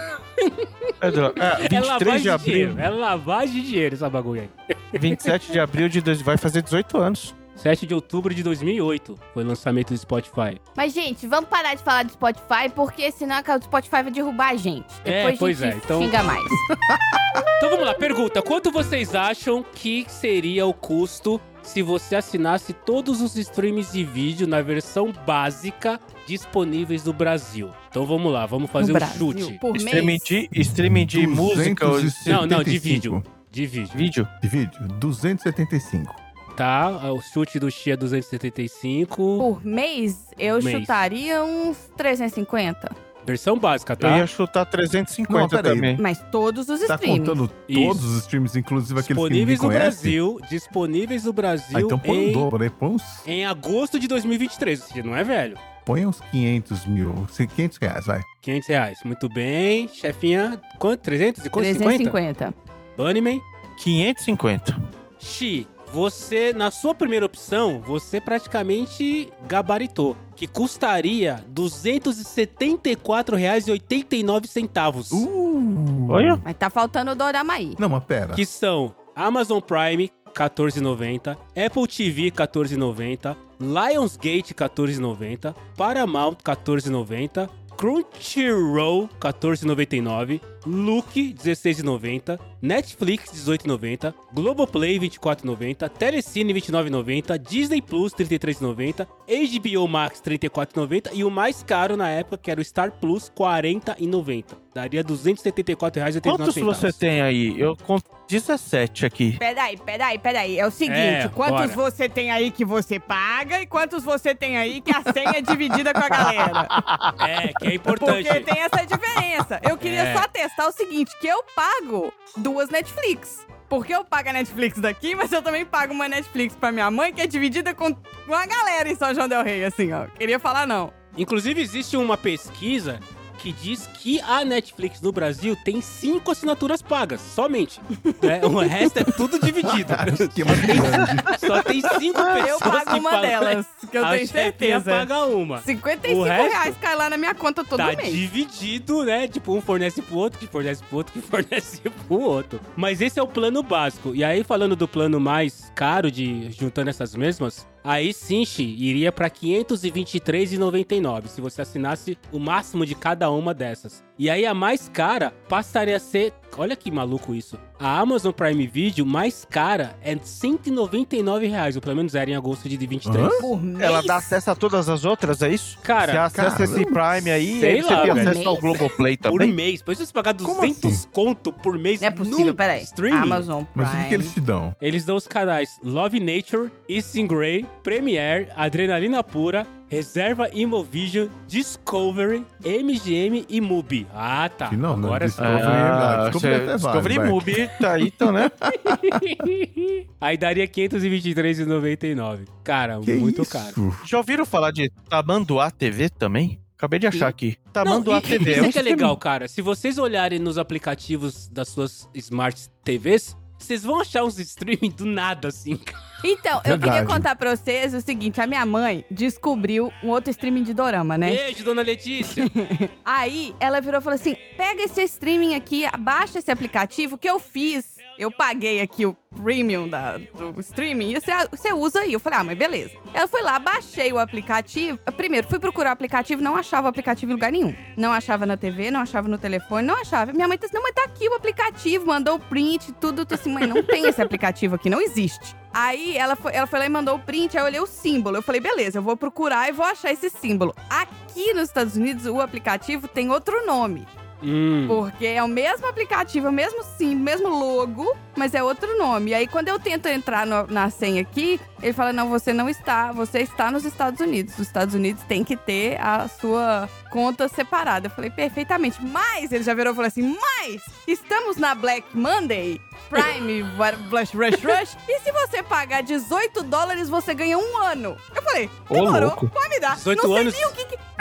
É, droga. É, vinte e três de abril. Dinheiro. É lavagem de dinheiro essa bagulho aí. vinte e sete de abril de dois, vai fazer dezoito anos. sete de outubro de dois mil e oito foi o lançamento do Spotify. Mas, gente, vamos parar de falar do Spotify, porque senão o Spotify vai derrubar a gente. É, Depois pois a gente é, então- xinga mais. Então vamos lá, pergunta. Quanto vocês acham que seria o custo se você assinasse todos os streams de vídeo na versão básica disponíveis no Brasil? Então vamos lá, vamos fazer No um Brasil, chute. por Streaming mês. de, streaming de música ou duzentos e Não, não, de setenta e cinco. vídeo. De vídeo. vídeo? De vídeo? duzentos e setenta e cinco. Tá, o chute do Xi é duzentos e setenta e cinco. Por mês, eu Mês. chutaria uns trezentos e cinquenta. Versão básica, Eu tá? ia chutar trezentos e cinquenta Não, peraí. também. Mas todos os Tá streams. contando Isso. todos os streams, inclusive aqueles que Disponíveis ninguém no conhece? Brasil. Disponíveis no Brasil Ah, então põe um em, dobro, aí põe uns, em agosto de dois mil e vinte e três. Ou seja, não é velho. põe uns quinhentos mil, quinhentos reais, vai. quinhentos reais. Muito bem. Chefinha, quanto? trezentos e quanto? trezentos e cinquenta? cinquenta. Bunnyman. quinhentos e cinquenta. Xi, você, na sua primeira opção, você praticamente gabaritou. Que custaria duzentos e setenta e quatro reais e oitenta e nove centavos. Uh! Olha. Mas tá faltando o dorama aí. Não, mas pera. Que são Amazon Prime, quatorze reais e noventa centavos, Apple T V, quatorze reais e noventa centavos, Lionsgate, quatorze reais e noventa centavos, Paramount, quatorze reais e noventa centavos, Crunchyroll, quatorze reais e noventa e nove centavos, Look, dezesseis reais e noventa centavos, Netflix, dezoito reais e noventa centavos, Globoplay, vinte e quatro reais e noventa centavos, Telecine, vinte e nove reais e noventa centavos, Disney Plus, trinta e três reais e noventa centavos, H B O Max, trinta e quatro reais e noventa centavos e o mais caro na época, que era o Star Plus, quarenta reais e noventa centavos. Daria duzentos e setenta e quatro reais e oitenta e nove Quantos centavos. você tem aí? Eu conto dezessete aqui. Peraí, peraí, peraí. É o seguinte, É, quantos bora. você tem aí que você paga e quantos você tem aí que a senha é dividida com a galera? É, que é importante. Porque tem essa diferença. Eu queria É. só testar o seguinte, que eu pago duas Netflix. Porque eu pago a Netflix daqui, mas eu também pago uma Netflix pra minha mãe, que é dividida com uma galera em São João del Rei, assim, ó. Queria falar não. Inclusive, existe uma pesquisa que diz que a Netflix no Brasil tem cinco assinaturas pagas, somente. Né? O resto é tudo dividido. Que grande. Só tem cinco pessoas Eu pago que uma pagam. delas, que eu a tenho chefinha certeza. paga uma. cinquenta e O cinco resto reais cai lá na minha conta todo Tá mês. dividido, né? Tipo, um fornece pro outro, que fornece pro outro, que fornece pro outro. Mas esse é o plano básico. E aí, falando do plano mais caro, de juntando essas mesmas, aí sim, Xi, iria pra quinhentos e vinte e três reais e noventa e nove centavos, se você assinasse o máximo de cada uma dessas. E aí a mais cara passaria a ser, olha que maluco isso, a Amazon Prime Video mais cara é cento e noventa e nove reais, ou pelo menos era em agosto de vinte e três. Hã? Por mês? Ela dá acesso a todas as outras, é isso? Cara, Você acessa cara, esse Prime aí sei e você lá, tem velho. acesso ao Globoplay por também? mês, depois você pagar Como duzentos assim? conto por mês Não é possível, no peraí. streaming. Amazon Prime. Mas o que, que eles te dão? Eles dão os canais Love Nature, Easting Grey, Premiere, Adrenalina Pura, Reserva Imovision, Discovery, M G M e Mubi. Ah, tá. Que não, não, Agora Discovery, Ah, Discovery você- até vale, Discovery vai. Movie tá aí, então, né? Aí daria quinhentos e vinte e três reais e noventa e nove. Cara, Que muito isso? caro. Já ouviram falar de Tamanduá T V também? Acabei de achar aqui. Tamanduá Não, e- T V. Isso um que é streaming. legal, cara. Se vocês olharem nos aplicativos das suas Smart T Vs, vocês vão achar uns streaming do nada, assim. Então, eu Verdade. queria contar pra vocês o seguinte, a minha mãe descobriu um outro streaming de dorama, né? Beijo, dona Letícia. Aí, ela virou e falou assim, pega esse streaming aqui, baixa esse aplicativo que eu fiz. Eu paguei aqui o premium da, do streaming e você, você usa aí. Eu falei, ah, mas beleza. Ela foi lá, baixei o aplicativo. Primeiro, fui procurar o aplicativo, não achava o aplicativo em lugar nenhum. Não achava na T V, não achava no telefone, não achava. Minha mãe disse, não, mas tá aqui o aplicativo, mandou o print, tudo. Eu tô assim, mãe, não tem esse aplicativo aqui, não existe. Aí, ela foi, ela foi lá e mandou o print, aí eu olhei o símbolo. Eu falei, beleza, eu vou procurar e vou achar esse símbolo. Aqui nos Estados Unidos, o aplicativo tem outro nome. hum. Porque é o mesmo aplicativo, é o mesmo sim, mesmo logo, mas é outro nome. E aí, quando eu tento entrar no- na senha aqui, ele fala, não, você não está, você está nos Estados Unidos. Os Estados Unidos tem que ter a sua conta separada. Eu falei, perfeitamente. Mas, ele já virou e falou assim, mas, estamos na Black Monday, Prime, Blush, Rush, Rush, e se você pagar dezoito dólares, você ganha um ano. Eu falei, Ô, demorou, louco. pode me dar. dezoito não sei anos? nem o que que...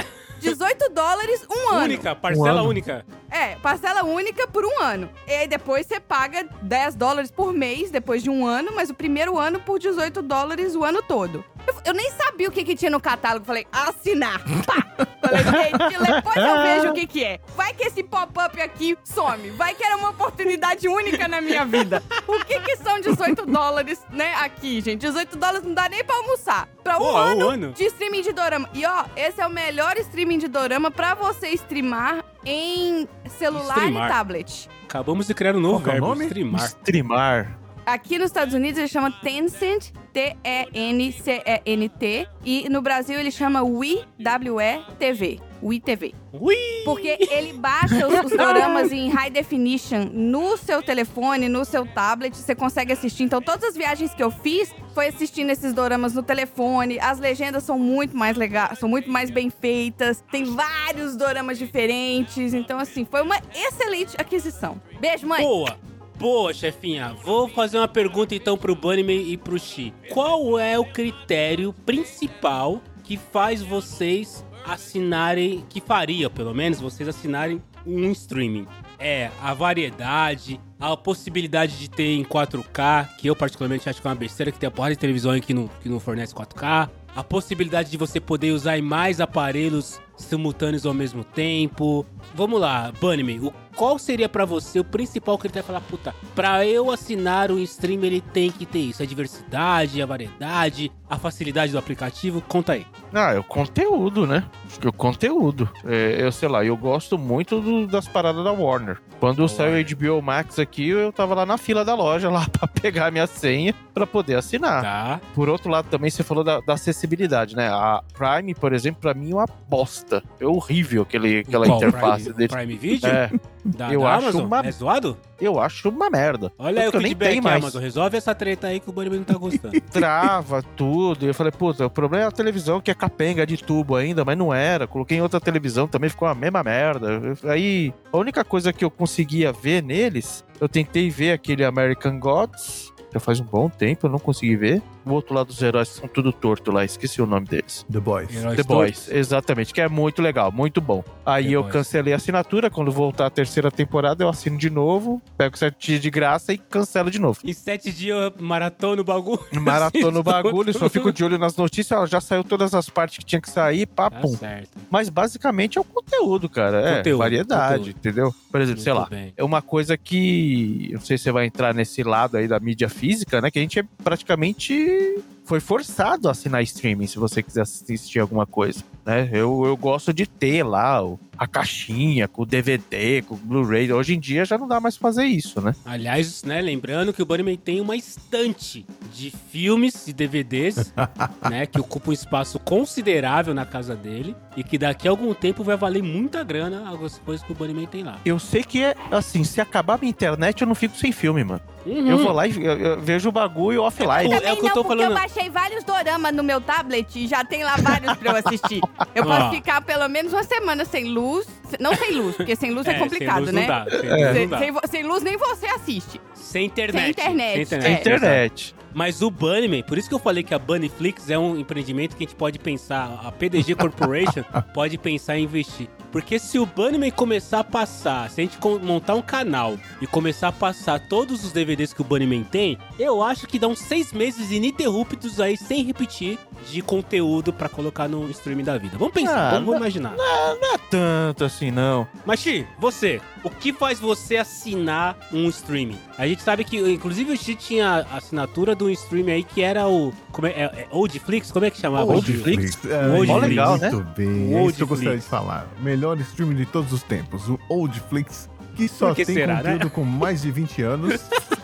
dezoito dólares um ano. Única, parcela Um ano. única. É, parcela única por um ano. E aí depois você paga dez dólares por mês, depois de um ano, mas o primeiro ano por dezoito dólares o ano todo. Eu, eu nem sabia o que, que tinha no catálogo. Falei, assinar. Pá! Falei, gente, depois eu vejo o que, que é. Vai que esse pop-up aqui some. Vai que era uma oportunidade única na minha vida. O que, que são dezoito dólares, né, aqui, gente? dezoito dólares não dá nem pra almoçar. Pra um, Pô, ano, um ano? de streaming de dorama. E ó, esse é o melhor streaming de dorama pra você streamar em celular Streamar. e tablet. Acabamos de criar um novo Qual que é o verbo, nome? streamar. Streamar. Aqui nos Estados Unidos ele chama Tencent, T E N C E N T. E no Brasil ele chama Wii, W E T V. Wii T V. Ui! Porque ele baixa os, os doramas em high definition no seu telefone, no seu tablet, você consegue assistir. Então, todas as viagens que eu fiz foi assistindo esses doramas no telefone. As legendas são muito mais legais, são muito mais bem feitas. Tem vários doramas diferentes. Então, assim, foi uma excelente aquisição. Beijo, mãe! Boa! Boa, chefinha. Vou fazer uma pergunta então pro Bunnyman e pro Xi. Qual é o critério principal que faz vocês assinarem, que faria, pelo menos, vocês assinarem um streaming? É a variedade, a possibilidade de ter em quatro K, que eu particularmente acho que é uma besteira, que tem a porrada de televisão aí que não, que não fornece quatro K. A possibilidade de você poder usar em mais aparelhos simultâneos ao mesmo tempo. Vamos lá, Bunnyman, o qual seria pra você o principal critério? Falar, puta, pra eu assinar um stream ele tem que ter isso. A diversidade, a variedade, a facilidade do aplicativo. Conta aí. Ah, é o conteúdo, né? Acho que o conteúdo. É, eu sei lá, eu gosto muito do- das paradas da Warner. Quando saiu o H B O Max aqui, eu tava lá na fila da loja lá pra pegar a minha senha pra poder assinar. Tá? Por outro lado, também você falou da, da acessibilidade, né? A Prime, por exemplo, pra mim é uma bosta. É horrível aquele, aquela Qual? interface Prime, deles. Prime Video? É, Da, eu da acho Amazon? uma- É zoado? eu acho uma merda. Olha aí o Tanto que eu nem feedback, tenho mais. Amazon. Resolve essa treta aí que o Bunnyman não tá gostando. Trava tudo. E eu falei, puta, o problema é a televisão que é capenga de tubo ainda, mas não era. Coloquei em outra televisão, também ficou a mesma merda. Eu- Aí, a única coisa que eu conseguia ver neles, eu tentei ver aquele American Gods. Já faz um bom tempo, eu não consegui ver. O outro lado dos heróis são tudo torto lá, esqueci o nome deles. The Boys. Heróis The Boys, tortos. exatamente, que é muito legal, muito bom. Aí The eu Boys. cancelei a assinatura, quando voltar a terceira temporada eu assino de novo, pego sete dias de graça e cancelo de novo. Em sete dias eu maratona o bagulho. Maratona o bagulho, só fico de olho nas notícias, ó, já saiu todas as partes que tinha que sair, Tá papum. certo. Mas basicamente é o conteúdo, cara, é Conteúdo, variedade, conteúdo. entendeu? Por exemplo, sei Muito lá, bem. é uma coisa que, eu não sei se você vai entrar nesse lado aí da mídia física, né, que a gente é praticamente... foi forçado a assinar streaming se você quiser assistir alguma coisa, né? Eu, eu gosto de ter lá o, a caixinha com o D V D, com o Blu-ray. Hoje em dia já não dá mais pra fazer isso, né? Aliás, né, lembrando que o Bunnyman tem uma estante de filmes e D V Ds, né, que ocupa um espaço considerável na casa dele e que daqui a algum tempo vai valer muita grana as coisas que o Bunnyman tem lá. Eu sei que é assim, se acabar minha internet, eu não fico sem filme, mano. Uhum. Eu vou lá e eu, eu vejo o bagulho offline. É Também o que eu não, tô porque falando. eu baixei vários doramas no meu tablet e já tem lá vários pra eu assistir. Eu posso Ó. ficar pelo menos uma semana sem luz. Não sem luz, porque sem luz é, É, complicado, sem luz né? não dá, sem luz Sem, não dá. sem vo- sem luz nem você assiste. Sem internet. Sem internet, Sem é. internet. Internet. Mas o Bunnyman, por isso que eu falei que a Bunnyflix é um empreendimento que a gente pode pensar, a P D G Corporation pode pensar em investir. Porque se o Bunnyman começar a passar, se a gente com- montar um canal e começar a passar todos os D V Ds que o Bunnyman tem, eu acho que dá uns seis meses ininterruptos aí, sem repetir, de conteúdo pra colocar no streaming da vida. Vamos pensar, Ah, vamos, vamos não- imaginar. Não é tanto assim, não. Mas, Xi, você, o que faz você assinar um streaming? A gente sabe que, inclusive, o Xi tinha a assinatura de um streaming aí que era o... Como é, é, é Oldflix? Como é que chamava? Oldflix? É, Oldflix. muito Legal, né? bem. O É isso que eu gostaria Oldflix. de falar. Melhor streaming de todos os tempos. O Oldflix, que só Por que tem será, conteúdo né? com mais de vinte anos.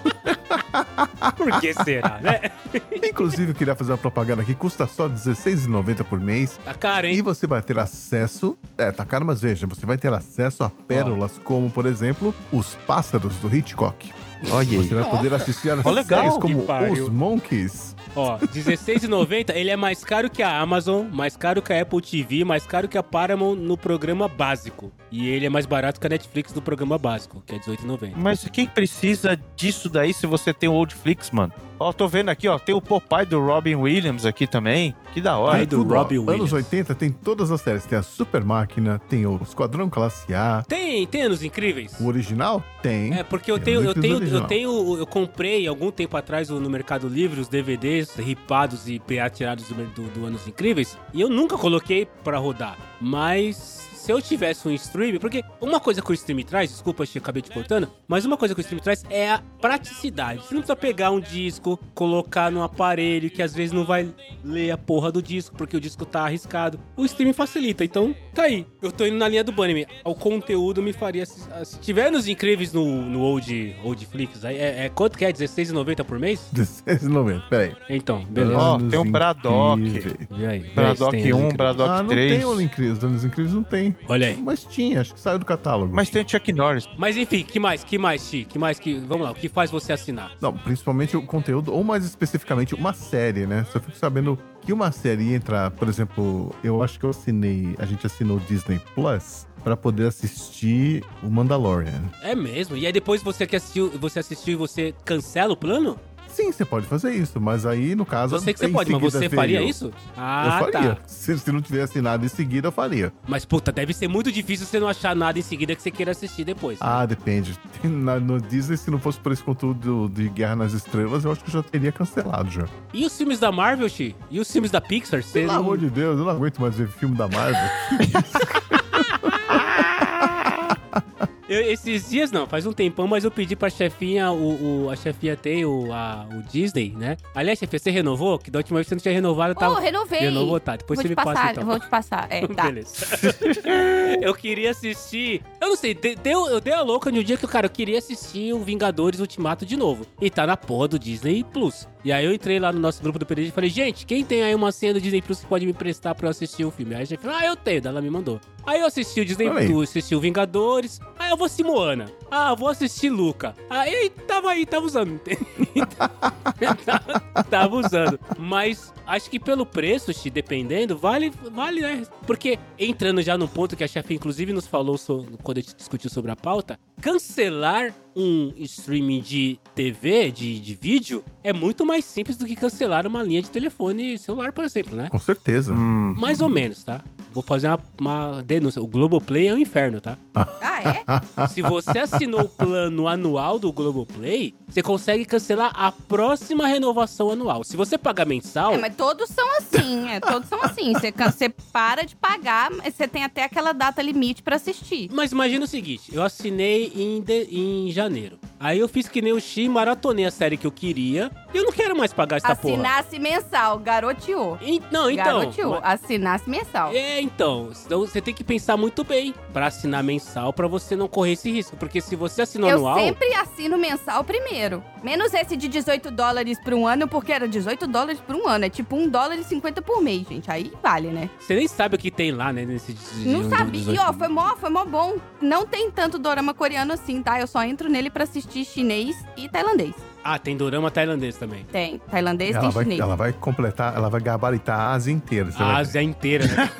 Por que será, né? Inclusive, eu queria fazer uma propaganda aqui. Custa só dezesseis reais e noventa centavos por mês. Tá caro, E hein? você vai ter acesso... É, tá caro, mas veja. Você vai ter acesso a pérolas como, por exemplo, Os Pássaros, do Hitchcock. Olha aí. Você vai poder assistir a Ó, legal. séries como Que pariu. Os Monkeys, Ó, dezesseis reais e noventa centavos, ele é mais caro que a Amazon, mais caro que a Apple T V, mais caro que a Paramount no programa básico. E ele é mais barato que a Netflix no programa básico, que é dezoito reais e noventa centavos. Mas quem precisa disso daí se você tem o Oldflix, mano? Ó, tô vendo aqui, ó, tem o Popeye do Robin Williams aqui também. Que da hora. Pai do Tudo, ó, Robin Williams. Anos oitenta tem todas as séries. Tem a Super Máquina, tem o Esquadrão Classe A. Tem, tem Anos Incríveis? O original? Tem. É, porque eu Tem tenho, os eu tenho, eu original. tenho, eu comprei algum tempo atrás no Mercado Livre os D V Ds ripados e pirateados do, do, do Anos Incríveis, e eu nunca coloquei pra rodar, mas se eu tivesse um stream, porque uma coisa que o stream traz, desculpa, eu acabei te cortando, mas uma coisa que o stream traz é a praticidade. Você não precisa pegar um disco, colocar no aparelho, que às vezes não vai ler a porra do disco, porque o disco tá arriscado. O stream facilita, então tá aí. Eu tô indo na linha do Bunny. O conteúdo me faria... Se, se tiver nos incríveis no, no Old, Oldflix, aí é, é quanto que é? dezesseis reais e noventa centavos por mês? dezesseis reais e noventa centavos, peraí. Então, beleza. Ó, Anos tem um Braddock. Incríveis. E aí? Vê Braddock se tem Anos um, Incríveis. Braddock Ah, não três. tem o Incríveis. Anos Incríveis não tem. Olha aí. Mas tinha, acho que saiu do catálogo. Mas tem o Chuck Norris. Mas enfim, que mais? Que mais, Chi? Que mais que... Vamos lá, o que faz você assinar? Não, principalmente o conteúdo, ou mais especificamente uma série, né? Se eu fico sabendo que uma série entra, por exemplo, eu acho que eu assinei, a gente assinou o Disney Plus pra poder assistir o Mandalorian. É mesmo? E aí depois você que assistiu, você assistiu e você cancela o plano? Sim, você pode fazer isso, mas aí, no caso... Eu sei que você em pode, mas seguida você veio- faria isso? Eu Ah, faria. tá. Se, se não tivesse assinado em seguida, eu faria. Mas, puta, deve ser muito difícil você não achar nada em seguida que você queira assistir depois. Ah, depende. Na- no Disney, se não fosse por esse conteúdo de Guerra nas Estrelas, eu acho que eu já teria cancelado já. E os filmes da Marvel, Chi? E os filmes da Pixar? Você Pelo não... amor de Deus, eu não aguento mais ver filme da Marvel. Eu, esses dias não, faz um tempão, mas eu pedi pra chefinha, o, o- a chefinha tem o, a- o Disney, né? Aliás, chefinha, você renovou? Que da última vez você não tinha renovado, eu Ô, tava... renovei. Renovou, tá. Depois vou você te me passar, passa, então. Vou te passar, é, tá. Beleza. Eu queria assistir... Eu não sei, de- deu, eu dei a louca no dia que, cara, eu queria assistir o Vingadores Ultimato de novo. E tá na porra do Disney Plus. E aí eu entrei lá no nosso grupo do P D G e falei, gente, quem tem aí uma senha do Disney Plus que pode me prestar pra eu assistir o filme? Aí a gente falou, ah, eu tenho. Daí ela me mandou. Aí eu assisti o Disney Olha aí. Plus, assisti o Vingadores. Aí eu vou assistir Moana. Ah, eu vou assistir Luca. Aí tava aí, tava usando. Tava usando. Mas acho que pelo preço, Xi, dependendo, vale, vale, né? Porque entrando já num ponto que a chefe inclusive nos falou so- quando a gente discutiu sobre a pauta, cancelar um streaming de T V, de, de vídeo, é muito mais simples do que cancelar uma linha de telefone celular, por exemplo, né? Com certeza. Hum. Mais ou menos, tá? Vou fazer uma, uma denúncia. O Globoplay é um inferno, tá? Ah, é? Se você assinou o plano anual do Globoplay, você consegue cancelar a próxima renovação anual. Se você pagar mensal... É, mas todos são assim, é, todos são assim. Você, can- você para de pagar, mas você tem até aquela data limite pra assistir. Mas imagina o seguinte, eu assinei em, de- em janeiro. Aí eu fiz que nem o Xi, maratonei a série que eu queria. E eu não quero mais pagar essa porra. Assinasse mensal, garoteou. E- não, então... Garoteou, assinasse mensal. É, então, então você tem que pensar muito bem pra assinar mensal pra você não correr esse risco. Porque se você assinou Eu anual... sempre assino mensal primeiro. Menos esse de dezoito dólares por um ano, porque era dezoito dólares por um ano. É tipo um dólar e cinquenta por mês, gente. Aí vale, né? Você nem sabe o que tem lá, né? Nesse Não do- sabia. dos E ó, foi mó, foi mó bom. Não tem tanto dorama coreano assim, tá? Eu só entro nele pra assistir chinês e tailandês. Ah, tem dorama tailandês também. Tem. Tailandês, Ela tem vai, chinês. ela vai completar, ela vai gabaritar a Ásia inteira. você A vai ver. Ásia inteira, né?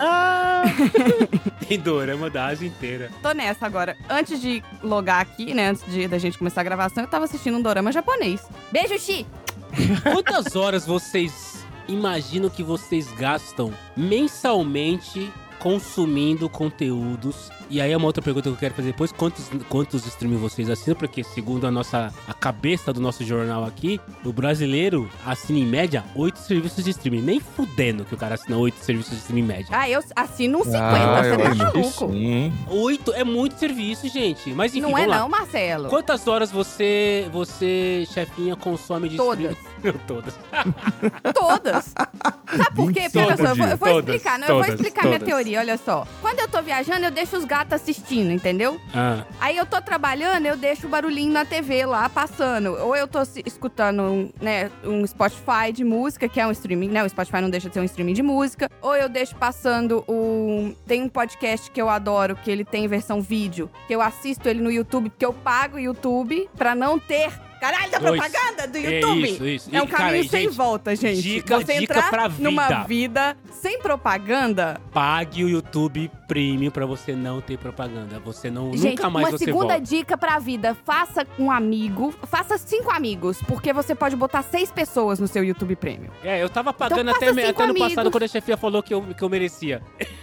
Tem dorama da Ásia inteira. Tô nessa agora. Antes de logar aqui, né? Antes de, da gente começar a gravação, eu tava assistindo um dorama japonês. Beijo, Xi! Quantas horas vocês imaginam que vocês gastam mensalmente consumindo conteúdos? E aí é uma outra pergunta que eu quero fazer depois. Quantos, quantos streaming vocês assinam? Porque segundo a nossa a cabeça do nosso jornal aqui, o brasileiro assina em média oito serviços de streaming. Nem fudendo que o cara assina oito serviços de streaming em média. Ah, eu assino uns cinquenta, Ah, você eu tá acho que maluco? sim. Oito é muito serviço, gente. Mas enfim, Não é vamos lá. não, Marcelo. Quantas horas você, você, chefinha, consome de Todas. streaming? Todas. Todas. Sabe por quê? Porque, olha só, eu vou, eu vou Todas, explicar, não, eu vou todas, explicar minha todas. teoria, olha só. Quando eu tô viajando, eu deixo os gatos assistindo, entendeu? Ah, Aí eu tô trabalhando, eu deixo o barulhinho na T V lá, passando. Ou eu tô se- escutando, um, né, um Spotify de música, que é um streaming, né? O Spotify não deixa de ser um streaming de música. Ou eu deixo passando um... Tem um podcast que eu adoro, que ele tem versão vídeo, que eu assisto ele no YouTube, porque eu pago o YouTube pra não ter Caralho, da Dois. propaganda do É YouTube. isso, isso. É um E, cara, caminho e, sem gente, volta, gente. dica- Você dica entrar pra numa vida. vida sem propaganda. Pague o YouTube Premium pra você não ter propaganda. Você não, Gente, nunca mais uma você segunda volta. dica pra vida. Faça um amigo. Faça cinco amigos, porque você pode botar seis pessoas no seu YouTube Premium. É, eu tava pagando Então até, faça me- cinco até no passado, amigos. quando a chefia falou que eu, que eu merecia.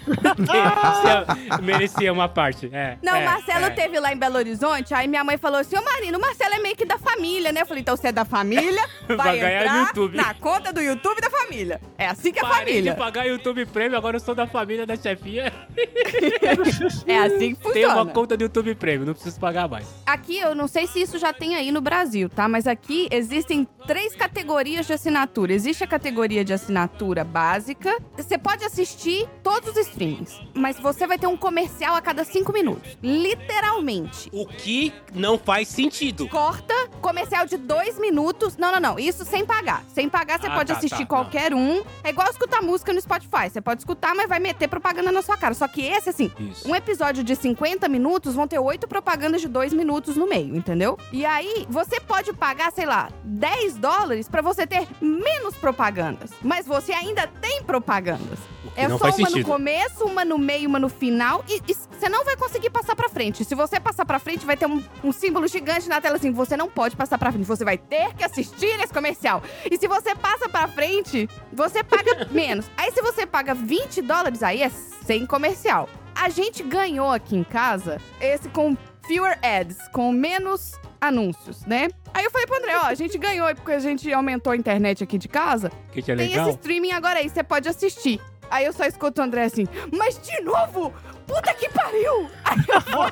merecia. Merecia uma parte. É, Não, é, o Marcelo é. teve lá em Belo Horizonte, aí minha mãe falou assim, ô Marina, o Marcelo é meio que da família, né? Eu falei, então você é da família, vai, Vai ganhar entrar no YouTube. na conta do YouTube da família. É assim que é Parei família. de pagar YouTube Premium, agora eu sou da família da chefia. É assim que Tenho uma funciona. conta do YouTube Premium, não preciso pagar mais. Aqui, eu não sei se isso já tem aí no Brasil, tá? Mas aqui existem três categorias de assinatura. Existe a categoria de assinatura básica. Você pode assistir todos os streamings, mas você vai ter um comercial a cada cinco minutos. Literalmente. O que não faz sentido. Corta, comercial de dois minutos. Não, não, não. Isso sem pagar. Sem pagar, você Ah, pode tá, assistir tá, qualquer um. É igual escutar música no Spotify. Você pode escutar, mas vai meter propaganda na sua cara. Só que esse, assim, Isso. um episódio de cinquenta minutos vão ter oito propagandas de dois minutos no meio, entendeu? E aí, você pode pagar, sei lá, dez dólares pra você ter menos propagandas. Mas você ainda tem propagandas. O que É não só faz uma sentido. no começo, uma no meio, uma no final. E, e você não vai conseguir passar pra frente. Se você passar pra frente, vai ter um, um símbolo gigante na tela assim. Você não pode passar pra frente. Você vai ter que assistir esse comercial. E se você passa pra frente, você paga menos. Aí se você paga vinte dólares, aí é sem comercial. A gente ganhou aqui em casa esse com fewer ads, com menos anúncios, né? Aí eu falei pro André, ó, a gente ganhou porque a gente aumentou a internet aqui de casa. Que que é Tem legal? esse streaming agora aí, você pode assistir. Aí eu só escuto o André assim, mas de novo? Puta que pariu! Aí eu vou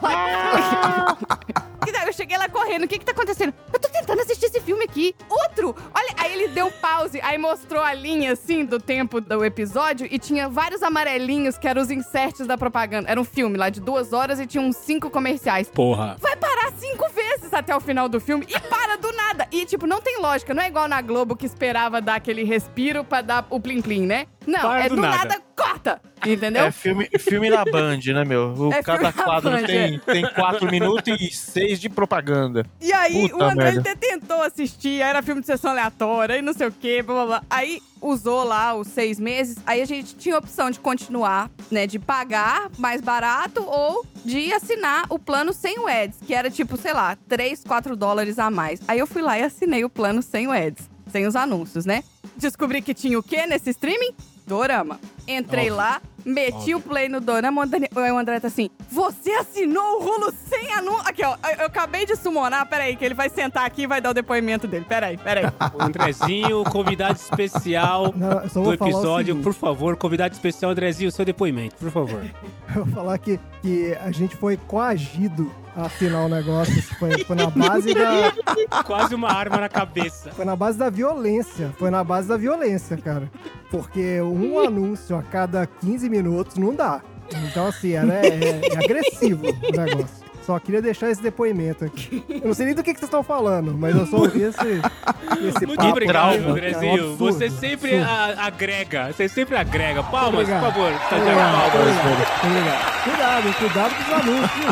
lá. E daí eu cheguei lá correndo, o que que tá acontecendo? Eu tô tentando assistir esse filme aqui. Outro! Olha, aí ele deu pause, aí mostrou a linha, assim, do tempo do episódio e tinha vários amarelinhos que eram os inserts da propaganda. Era um filme lá de duas horas e tinha uns cinco comerciais. Porra. Vai parar cinco vezes até o final do filme e para do nada. E, tipo, não tem lógica. Não é igual na Globo que esperava dar aquele respiro pra dar o plim-plim, né? Não, Para é do do nada. nada, corta. Entendeu? É filme, filme na Band, né, meu? O, É cada filme na quadro Band, tem, tem quatro minutos e seis de propaganda. E aí, Puta o André merda. até tentou assistir, aí era filme de sessão aleatória, e não sei o quê, blá, blá, blá. Aí, usou lá os seis meses, aí a gente tinha a opção de continuar, né, de pagar mais barato ou de assinar o plano sem o ads, que era tipo, sei lá, três, quatro dólares a mais. Aí eu fui lá e assinei o plano sem o ads, sem os anúncios, né? Descobri que tinha o quê nesse streaming? Dorama. Entrei Óbvio. lá, meti Óbvio. o play no Dorama, o Dani- o André tá assim, você assinou o rolo sem anúncio? Aqui, ó, eu, eu acabei de summonar, peraí, que ele vai sentar aqui e vai dar o depoimento dele, peraí, peraí. O Andrezinho, convidado especial Não, eu só do vou falar o episódio. seguinte. Por favor, convidado especial, Andrezinho, seu depoimento, por favor. Eu vou falar que, que a gente foi coagido a assinar o negócio. Foi, foi na base da. Quase uma arma na cabeça. Foi na base da violência. Foi na base da violência, cara. Porque um anúncio a cada quinze minutos não dá. Então, assim, era, é, é agressivo o negócio. Só queria deixar esse depoimento aqui. Eu não sei nem do que, que vocês estão falando, mas eu só ouvi esse, esse Muito papo. obrigado, aí, cara. É um Andrezinho. absurdo, Você sempre absurdo. a- agrega. Você sempre agrega. Palmas, Obrigado. por favor. Tá de Obrigado, palmas. obrigado, obrigado. Cuidado, cuidado com os anúncios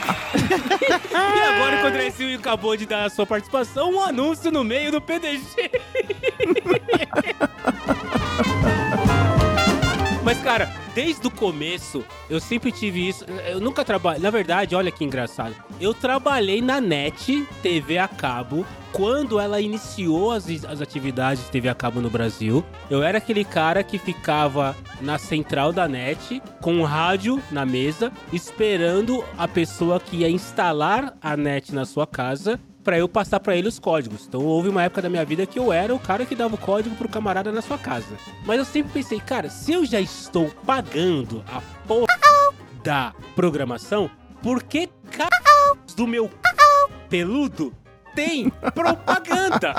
aí. E agora que o Andrezinho acabou de dar a sua participação, um anúncio no meio do P D G. Mas, cara, desde o começo, eu sempre tive isso. Eu nunca trabalhei. Na verdade, olha que engraçado. Eu trabalhei na NET, T V a cabo, quando ela iniciou as, as atividades de T V a cabo no Brasil. Eu era aquele cara que ficava na central da NET, com um rádio na mesa, esperando a pessoa que ia instalar a NET na sua casa pra eu passar pra ele os códigos. Então houve uma época da minha vida que eu era o cara que dava o código pro camarada na sua casa. Mas eu sempre pensei, cara, se eu já estou pagando a porra da programação, por que c... do meu c... peludo tem propaganda?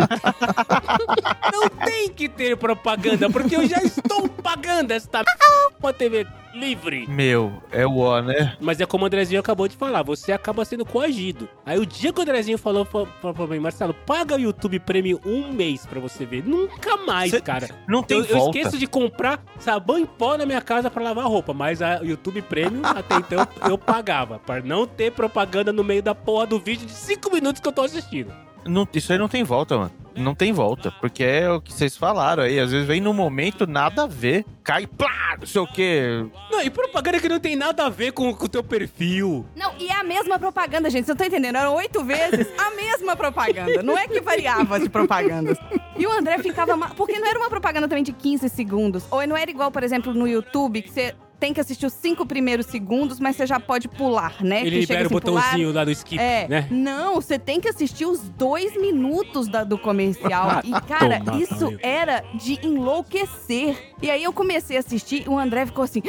Não tem que ter propaganda, porque eu já estou pagando esta com a T V livre. Meu, é o ó, né? Mas é como o Andrezinho acabou de falar, você acaba sendo coagido. Aí o dia que o Andrezinho falou pra, pra, pra mim, Marcelo, paga o YouTube Premium um mês pra você ver. Nunca mais, Cê- cara. Não tem Eu, eu volta. esqueço de comprar sabão em pó na minha casa pra lavar roupa, mas a YouTube Premium até então eu, eu pagava, pra não ter propaganda no meio da porra do vídeo de cinco minutos que eu tô assistindo. Não, isso aí não tem volta, mano. Não tem volta, porque é o que vocês falaram aí. Às vezes vem num momento nada a ver, cai, plá, não sei o quê. Não, e propaganda que não tem nada a ver com o teu perfil. Não, e é a mesma propaganda, gente. Você não tá entendendo? Eram oito vezes a mesma propaganda. Não é que variava de propagandas. E o André ficava... Ma... Porque não era uma propaganda também de quinze segundos. Ou não era igual, por exemplo, no YouTube, que você... tem que assistir os cinco primeiros segundos, mas você já pode pular, né? Ele que libera o assim, botãozinho pular... lá do skip, é. né? Não, você tem que assistir os dois minutos da, do comercial. E, cara, Toma, isso amigo. era de enlouquecer. E aí eu comecei a assistir e o André ficou assim,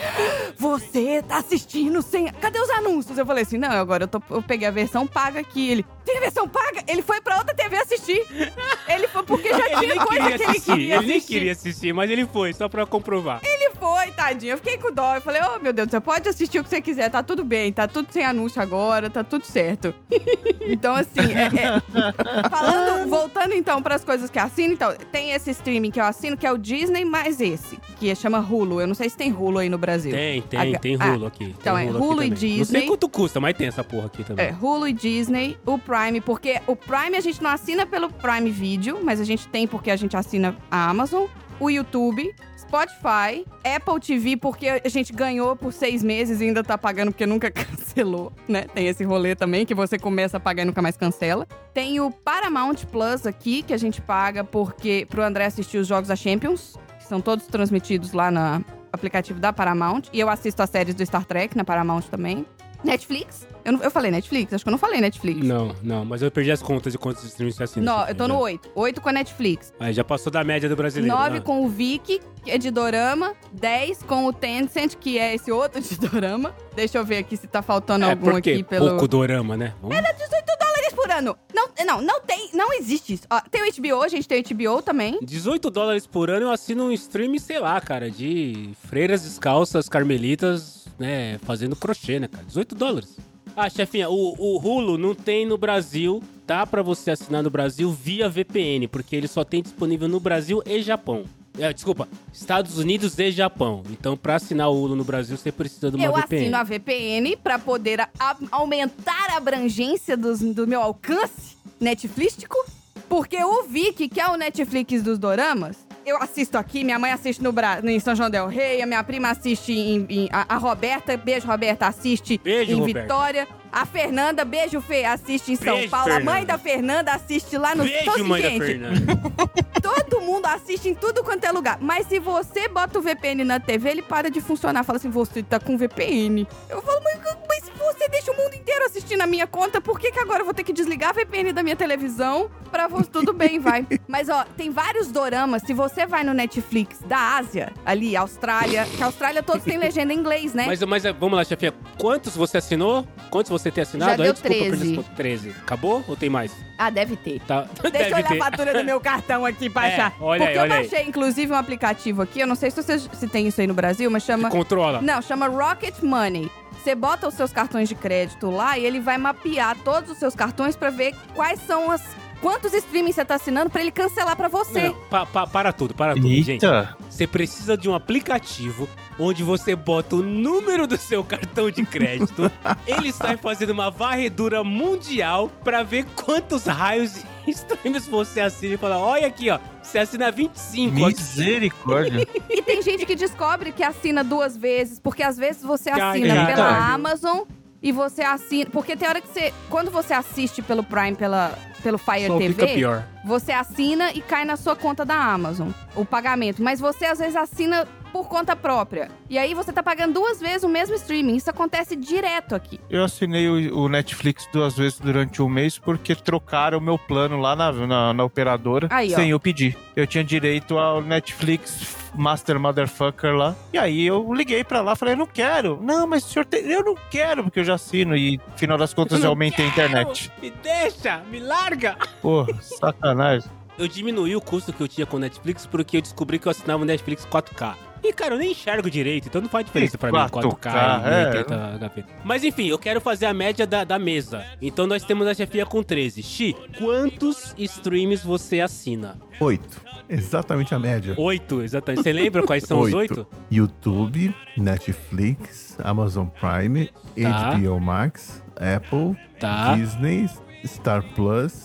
você tá assistindo sem... Cadê os anúncios? Eu falei assim, não, agora eu, tô... eu peguei a versão paga aqui. Ele, tem a versão paga? Ele foi pra outra T V assistir. Ele foi porque já Ele tinha nem coisa queria que ele assistir, queria ele nem assistir. queria assistir, mas ele foi, só pra comprovar. Ele foi, tadinho. Eu fiquei com dó. Eu falei, oh, meu Deus, você pode assistir o que você quiser. Tá tudo bem. Tá tudo sem anúncio agora. Tá tudo certo. Então, assim, é, é... Falando, voltando, então, pras coisas que eu assino. Então, tem esse streaming que eu assino, que é o Disney, mais esse, que chama Hulu. Eu não sei se tem Hulu aí no Brasil. Tem, tem, H- tem Hulu aqui. então tem é aqui Hulu e também. Não sei Disney. quanto custa, mas tem essa porra aqui também. É, Hulu e Disney, o Prime, porque o Prime a gente não assina pelo Prime Video, mas a gente tem porque a gente assina a Amazon, o YouTube, Spotify, Apple T V, porque a gente ganhou por seis meses e ainda tá pagando porque nunca cancelou, né? Tem esse rolê também, que você começa a pagar e nunca mais cancela. Tem o Paramount Plus aqui, que a gente paga porque pro André assistir os jogos da Champions, que são todos transmitidos lá no aplicativo da Paramount. E eu assisto as séries do Star Trek na Paramount também. Netflix. Eu, não- eu falei Netflix? Acho que eu não falei Netflix. Não, não, mas eu perdi as contas de quantos streams você assina. Não, eu tô no oito. oito com a Netflix. Aí já passou da média do brasileiro. nove né? com o Viki, que é de dorama. dez com o Tencent, que é esse outro de dorama. Deixa eu ver aqui se tá faltando É, algum porque aqui pelo... pouco dorama, né? Vamos... dezoito dólares por ano. Não, não, não tem, não existe isso. Ó, tem o H B O, a gente tem o H B O também. dezoito dólares por ano eu assino um stream, sei lá, cara, de freiras descalças, carmelitas, né, fazendo crochê, né, cara? dezoito dólares. Ah, chefinha, o, o Hulu não tem no Brasil, tá pra você assinar no Brasil via V P N, porque ele só tem disponível no Brasil e Japão. É, desculpa, Estados Unidos e Japão. Então, pra assinar o Hulu no Brasil, você precisa de uma Eu V P N. assino a V P N pra poder a- a- aumentar a abrangência dos- do meu alcance Netflístico. Porque o Viki, que é o Netflix dos doramas, eu assisto aqui, minha mãe assiste no Bra em São João del Rei, a minha prima assiste em... em- a, a Roberta, beijo Roberta, assiste Beijo, em Roberta. Vitória. A Fernanda, beijo Fê, assiste em São Beijo, Paulo. A mãe Fernanda. da Fernanda assiste lá no... Então, Beijo, assim, mãe da gente, Fernanda. todo mundo assiste em tudo quanto é lugar. Mas se você bota o V P N na T V, ele para de funcionar. Fala assim, você tá com V P N. Eu falo, mas, mas você deixa o mundo inteiro assistir na minha conta, por que que agora eu vou ter que desligar a V P N da minha televisão pra você? Tudo bem, vai. Mas, ó, tem vários doramas. Se você vai no Netflix da Ásia, ali, Austrália, que a Austrália todos têm legenda em inglês, né? Mas, mas vamos lá, chefinha. Quantos você assinou? Quantos você tem assinado? Já deu Aí, desculpa, eu perdi treze. as contas. treze. Acabou ou tem mais? Ah, deve ter. Tá. Deixa Deve eu olhar ter. a fatura do meu cartão aqui pra É, achar. olha Porque aí, eu olha aí. baixei, inclusive, um aplicativo aqui. Eu não sei se você se tem isso aí no Brasil, mas chama... Controla. Não, chama Rocket Money. Você bota os seus cartões de crédito lá e ele vai mapear todos os seus cartões pra ver quais são as... Quantos streamings você tá assinando pra ele cancelar pra você. Não, pa- pa- para tudo, para tudo, gente. Eita! Você precisa de um aplicativo onde você bota o número do seu cartão de crédito. Ele sai fazendo uma varredura mundial pra ver quantos raios e streams você assina e fala, olha aqui, ó, você assina vinte e cinco. aqui. Misericórdia. E tem gente que descobre que assina duas vezes, porque às vezes você Caralho. assina pela Caralho. Amazon e você assina... Porque tem hora que você... Quando você assiste pelo Prime, pela, pelo Fire Só fica T V... pior. Você assina e cai na sua conta da Amazon, o pagamento. Mas você, às vezes, assina por conta própria. E aí, você tá pagando duas vezes o mesmo streaming. Isso acontece direto aqui. Eu assinei o, o Netflix duas vezes durante um mês porque trocaram o meu plano lá na, na, na operadora Aí, ó. sem eu pedir. Eu tinha direito ao Netflix Master Motherfucker lá. E aí eu liguei pra lá, falei, eu não quero. Não, mas o senhor tem... Eu não quero, porque eu já assino. E, no final das contas, eu, não aumentei a internet. Me deixa, me larga. Pô, sacanagem. Eu diminuí o custo que eu tinha com o Netflix porque eu descobri que eu assinava o Netflix quatro K. E, cara, eu nem enxergo direito, então não faz diferença pra mim quatro K e é. oitenta H P. Mas enfim, eu quero fazer a média da, da mesa. Então nós temos a chefia com treze. Xi, quantos streams você assina? Oito. Exatamente a média. Oito, exatamente. Você lembra quais são os oito? YouTube, Netflix, Amazon Prime, Tá. H B O Max, Apple, Tá. Disney, Star Plus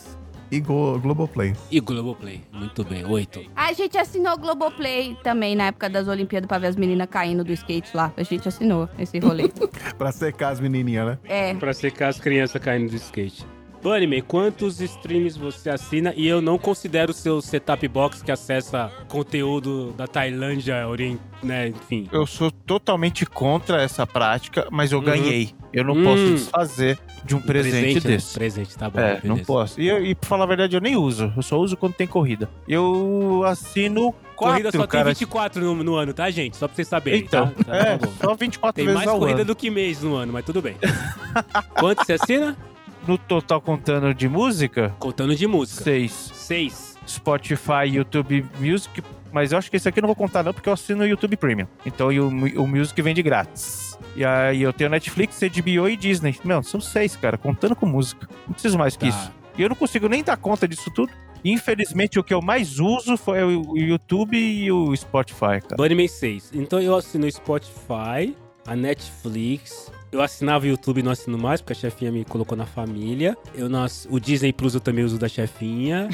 e Go Globoplay. E Globoplay. Muito bem, oito. A gente assinou o Globoplay também na época das Olimpíadas pra ver as meninas caindo do skate lá. A gente assinou esse rolê. Pra secar as menininhas, né? É. Pra secar as crianças caindo do skate. Bunnyman, quantos streams você assina? E eu não considero o seu setup box que acessa conteúdo da Tailândia, Orient... né, enfim. Eu sou totalmente contra essa prática, mas eu Uhum. ganhei. Eu não Hum. posso desfazer de um presente, né? desse. Presente, tá bom. É, beleza. não posso. E, eu- e pra falar a verdade, eu nem uso. Eu só uso quando tem corrida. Eu assino quatro, Corrida só cara. tem vinte e quatro no, no ano, tá, gente? Só pra vocês saberem, Então, tá? Tá, é, tá bom. só vinte e quatro Tem vezes mais ao corrida ano. do que mês no ano, mas tudo bem. Quanto você assina? No total, contando de música, Contando de música. seis. Seis. Spotify, YouTube Music, mas eu acho que esse aqui eu não vou contar não, porque eu assino o YouTube Premium. Então e o, o Music vem de grátis. E aí eu tenho Netflix, H B O e Disney. Meu, são seis, cara, contando com música. Não preciso mais que Tá. isso. E eu não consigo nem dar conta disso tudo. Infelizmente, o que eu mais uso foi o o YouTube e o Spotify, cara. Bunnyman seis. Então eu assino o Spotify, a Netflix. Eu assinava o YouTube e não assino mais, porque a chefinha me colocou na família. Eu não ass... O Disney Plus eu também uso da chefinha.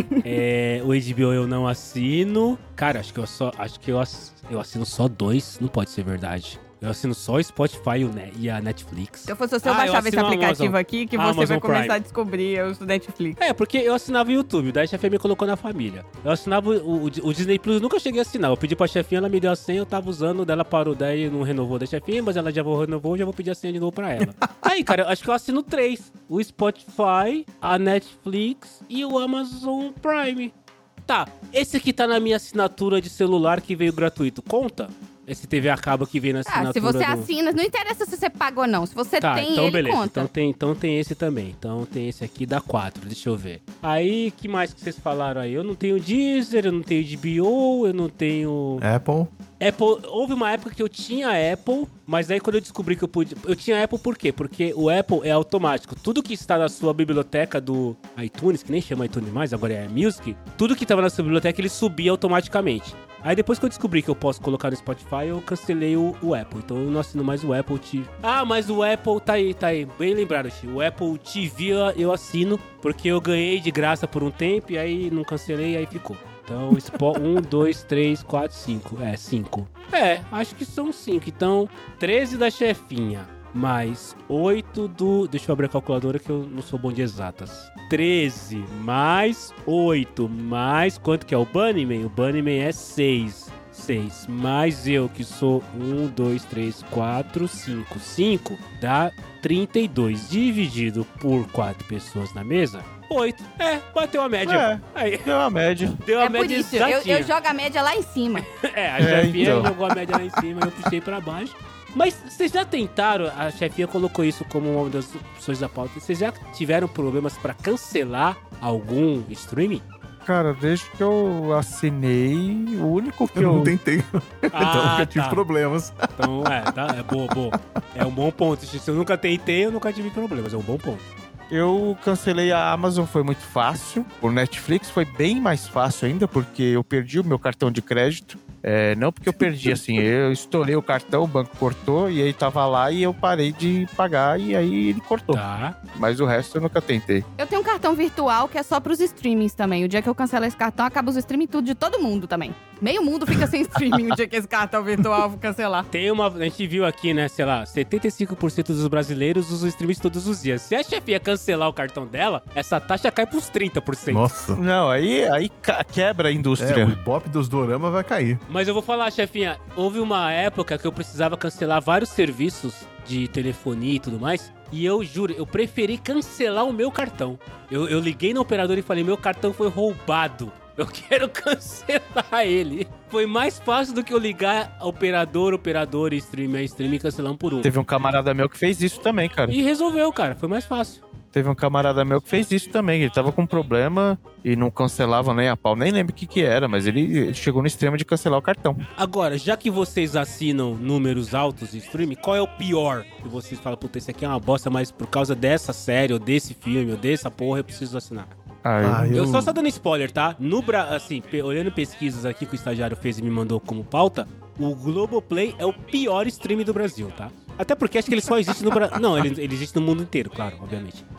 É, o H B O eu não assino. Cara, acho que eu só. Acho que eu, ass... eu assino só dois. Não pode ser verdade. Eu assino só o Spotify e o Ne- e a Netflix. Se eu fosse você, eu Ah, eu baixava esse assino o aplicativo Amazon. aqui que Ah, você vai Amazon começar Prime. a descobrir os do Netflix. É, porque eu assinava o YouTube, daí a chefinha me colocou na família. Eu assinava o, o, o Disney Plus, eu nunca cheguei a assinar. Eu pedi pra chefinha, ela me deu a senha, eu tava usando, daí ela parou, daí não renovou da chefinha, mas ela já renovou, já vou pedir a senha de novo pra ela. Aí, cara, eu acho que eu assino três. O Spotify, a Netflix e o Amazon Prime. Tá, esse aqui tá na minha assinatura de celular que veio gratuito, conta? Esse T V a cabo que veio na assinatura Ah, se você do... assina, não interessa se você paga ou não. Se você Tá, tem, então ele beleza. conta. Então tem, então tem esse também. Então tem esse aqui, dá quatro. Deixa eu ver. Aí, que mais que vocês falaram aí? Eu não tenho Deezer, eu não tenho H B O, eu não tenho... Apple. Apple, houve uma época que eu tinha Apple, mas aí quando eu descobri que eu pude... Eu tinha Apple por quê? Porque o Apple é automático. Tudo que está na sua biblioteca do iTunes, que nem chama iTunes mais, agora é Music, tudo que estava na sua biblioteca ele subia automaticamente. Aí depois que eu descobri que eu posso colocar no Spotify, eu cancelei o, o Apple. Então eu não assino mais o Apple T V. Ah, mas o Apple tá aí, tá aí. Bem lembrado, Chi. O Apple T V eu, eu assino, porque eu ganhei de graça por um tempo, e aí não cancelei, e aí ficou. Então, um, dois, três, quatro, cinco. É, cinco. É, acho que são cinco. Então, treze da chefinha, mais oito do... Deixa eu abrir a calculadora que eu não sou bom de exatas. treze mais oito, mais... Quanto que é o Bunnyman? O Bunnyman é seis. seis. Mais eu, que sou um, dois, três, quatro, cinco. cinco dá trinta e dois. Dividido por quatro pessoas na mesa... oito. É, bateu a média. É. Aí, Deu uma média. deu a É por média isso, eu, exatinha. eu jogo a média lá em cima. É, a É, chefinha então. jogou a média lá em cima e eu puxei pra baixo. Mas vocês já tentaram, a chefinha colocou isso como uma das opções da pauta, vocês já tiveram problemas pra cancelar algum streaming? Cara, desde que eu assinei, o único que Eu eu... não tentei. então Ah, nunca tive tá. problemas. Então, é, tá, é boa, boa. É um bom ponto. Se eu nunca tentei, eu nunca tive problemas, é um bom ponto. Eu cancelei a Amazon, foi muito fácil. O Netflix foi bem mais fácil ainda, porque eu perdi o meu cartão de crédito. É, não porque eu perdi, assim, eu estourei o cartão, o banco cortou, e aí tava lá e eu parei de pagar, e aí ele cortou. Tá. Mas o resto eu nunca tentei. Eu tenho um cartão virtual que é só pros streamings também. O dia que eu cancelo esse cartão, acaba os streaming tudo de todo mundo também. Meio mundo fica sem streaming o dia que esse cartão virtual for cancelar. Tem uma. A gente viu aqui, né, sei lá, setenta e cinco por cento dos brasileiros usam streams todos os dias. Se a chefinha cancelar o cartão dela, essa taxa cai pros trinta por cento. Nossa. Não, aí, aí ca- quebra a É, indústria. o Ibope dos Dorama vai cair. Mas eu vou falar, chefinha, houve uma época que eu precisava cancelar vários serviços de telefonia e tudo mais. E eu juro, eu preferi cancelar o meu cartão. Eu, eu liguei no operador e falei, meu cartão foi roubado. Eu quero cancelar ele. Foi mais fácil do que eu ligar a operador, operador e streamer, streamer e cancelar um por um. Teve um camarada meu que fez isso também, cara. E resolveu, cara. Foi mais fácil. Teve um camarada meu que fez isso também. Ele tava com problema e não cancelava nem a pau. Nem lembro o que que era, mas ele, ele chegou no extremo de cancelar o cartão. Agora, já que vocês assinam números altos de streaming, qual é o pior? Que vocês falam, puta, esse aqui é uma bosta, mas por causa dessa série, ou desse filme, ou dessa porra, eu preciso assinar. Aí, Ah, Eu eu... só só dando spoiler, tá? No Bra... assim, pe- olhando pesquisas aqui que o estagiário fez e me mandou como pauta, o Globoplay é o pior streaming do Brasil, tá? Até porque acho que ele só existe no Brasil. Não, ele, ele existe no mundo inteiro, claro, obviamente.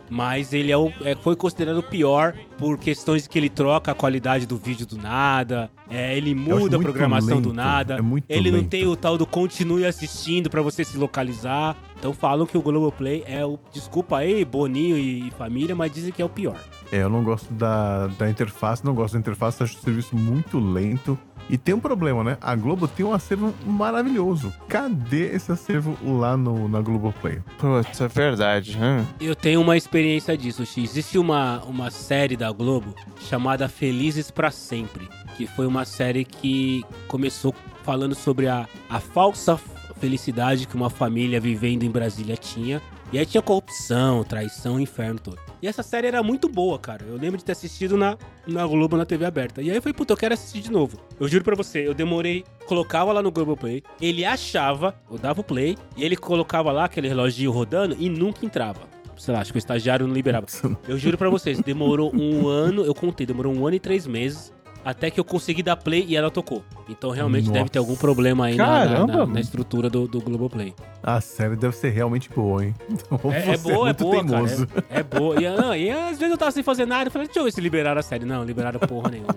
mas ele é o, é, foi considerado o pior por questões que ele troca a qualidade do vídeo do nada, é, ele muda a programação lento, do nada, é muito ele não lento. tem o tal do continue assistindo pra você se localizar. Então falam que o Globoplay é o... Desculpa aí, Boninho e família, mas dizem que é o pior. É, eu não gosto da, da interface, não gosto da interface, acho o serviço muito lento. E tem um problema, né? A Globo tem um acervo maravilhoso. Cadê esse acervo lá no, na Globoplay? Putz, é verdade. Hum. Eu tenho uma experiência disso, X. Existe uma, uma série da Globo chamada Felizes pra Sempre, que foi uma série que começou falando sobre a, a falsa felicidade que uma família vivendo em Brasília tinha. E aí tinha corrupção, traição, inferno todo. E essa série era muito boa, cara. Eu lembro de ter assistido na, na Globo, na T V aberta. E aí eu falei, puta, eu quero assistir de novo. Eu juro pra você, eu demorei, colocava lá no Globoplay, ele achava, eu dava o play, e ele colocava lá aquele reloginho rodando e nunca entrava. Sei lá, acho que o estagiário não liberava. Eu juro pra vocês, demorou um ano, eu contei, demorou um ano e três meses, até que eu consegui dar play e ela tocou. Então realmente Nossa. deve ter algum problema aí na, na, na, na estrutura do, do Globoplay. A série deve ser realmente boa, hein? Então, É, é você boa, é muito boa, teimoso. cara. É, é boa. E, não, e às vezes eu tava sem fazer nada, eu falei, deixa eu ver se liberaram a série. Não, liberaram porra nenhuma.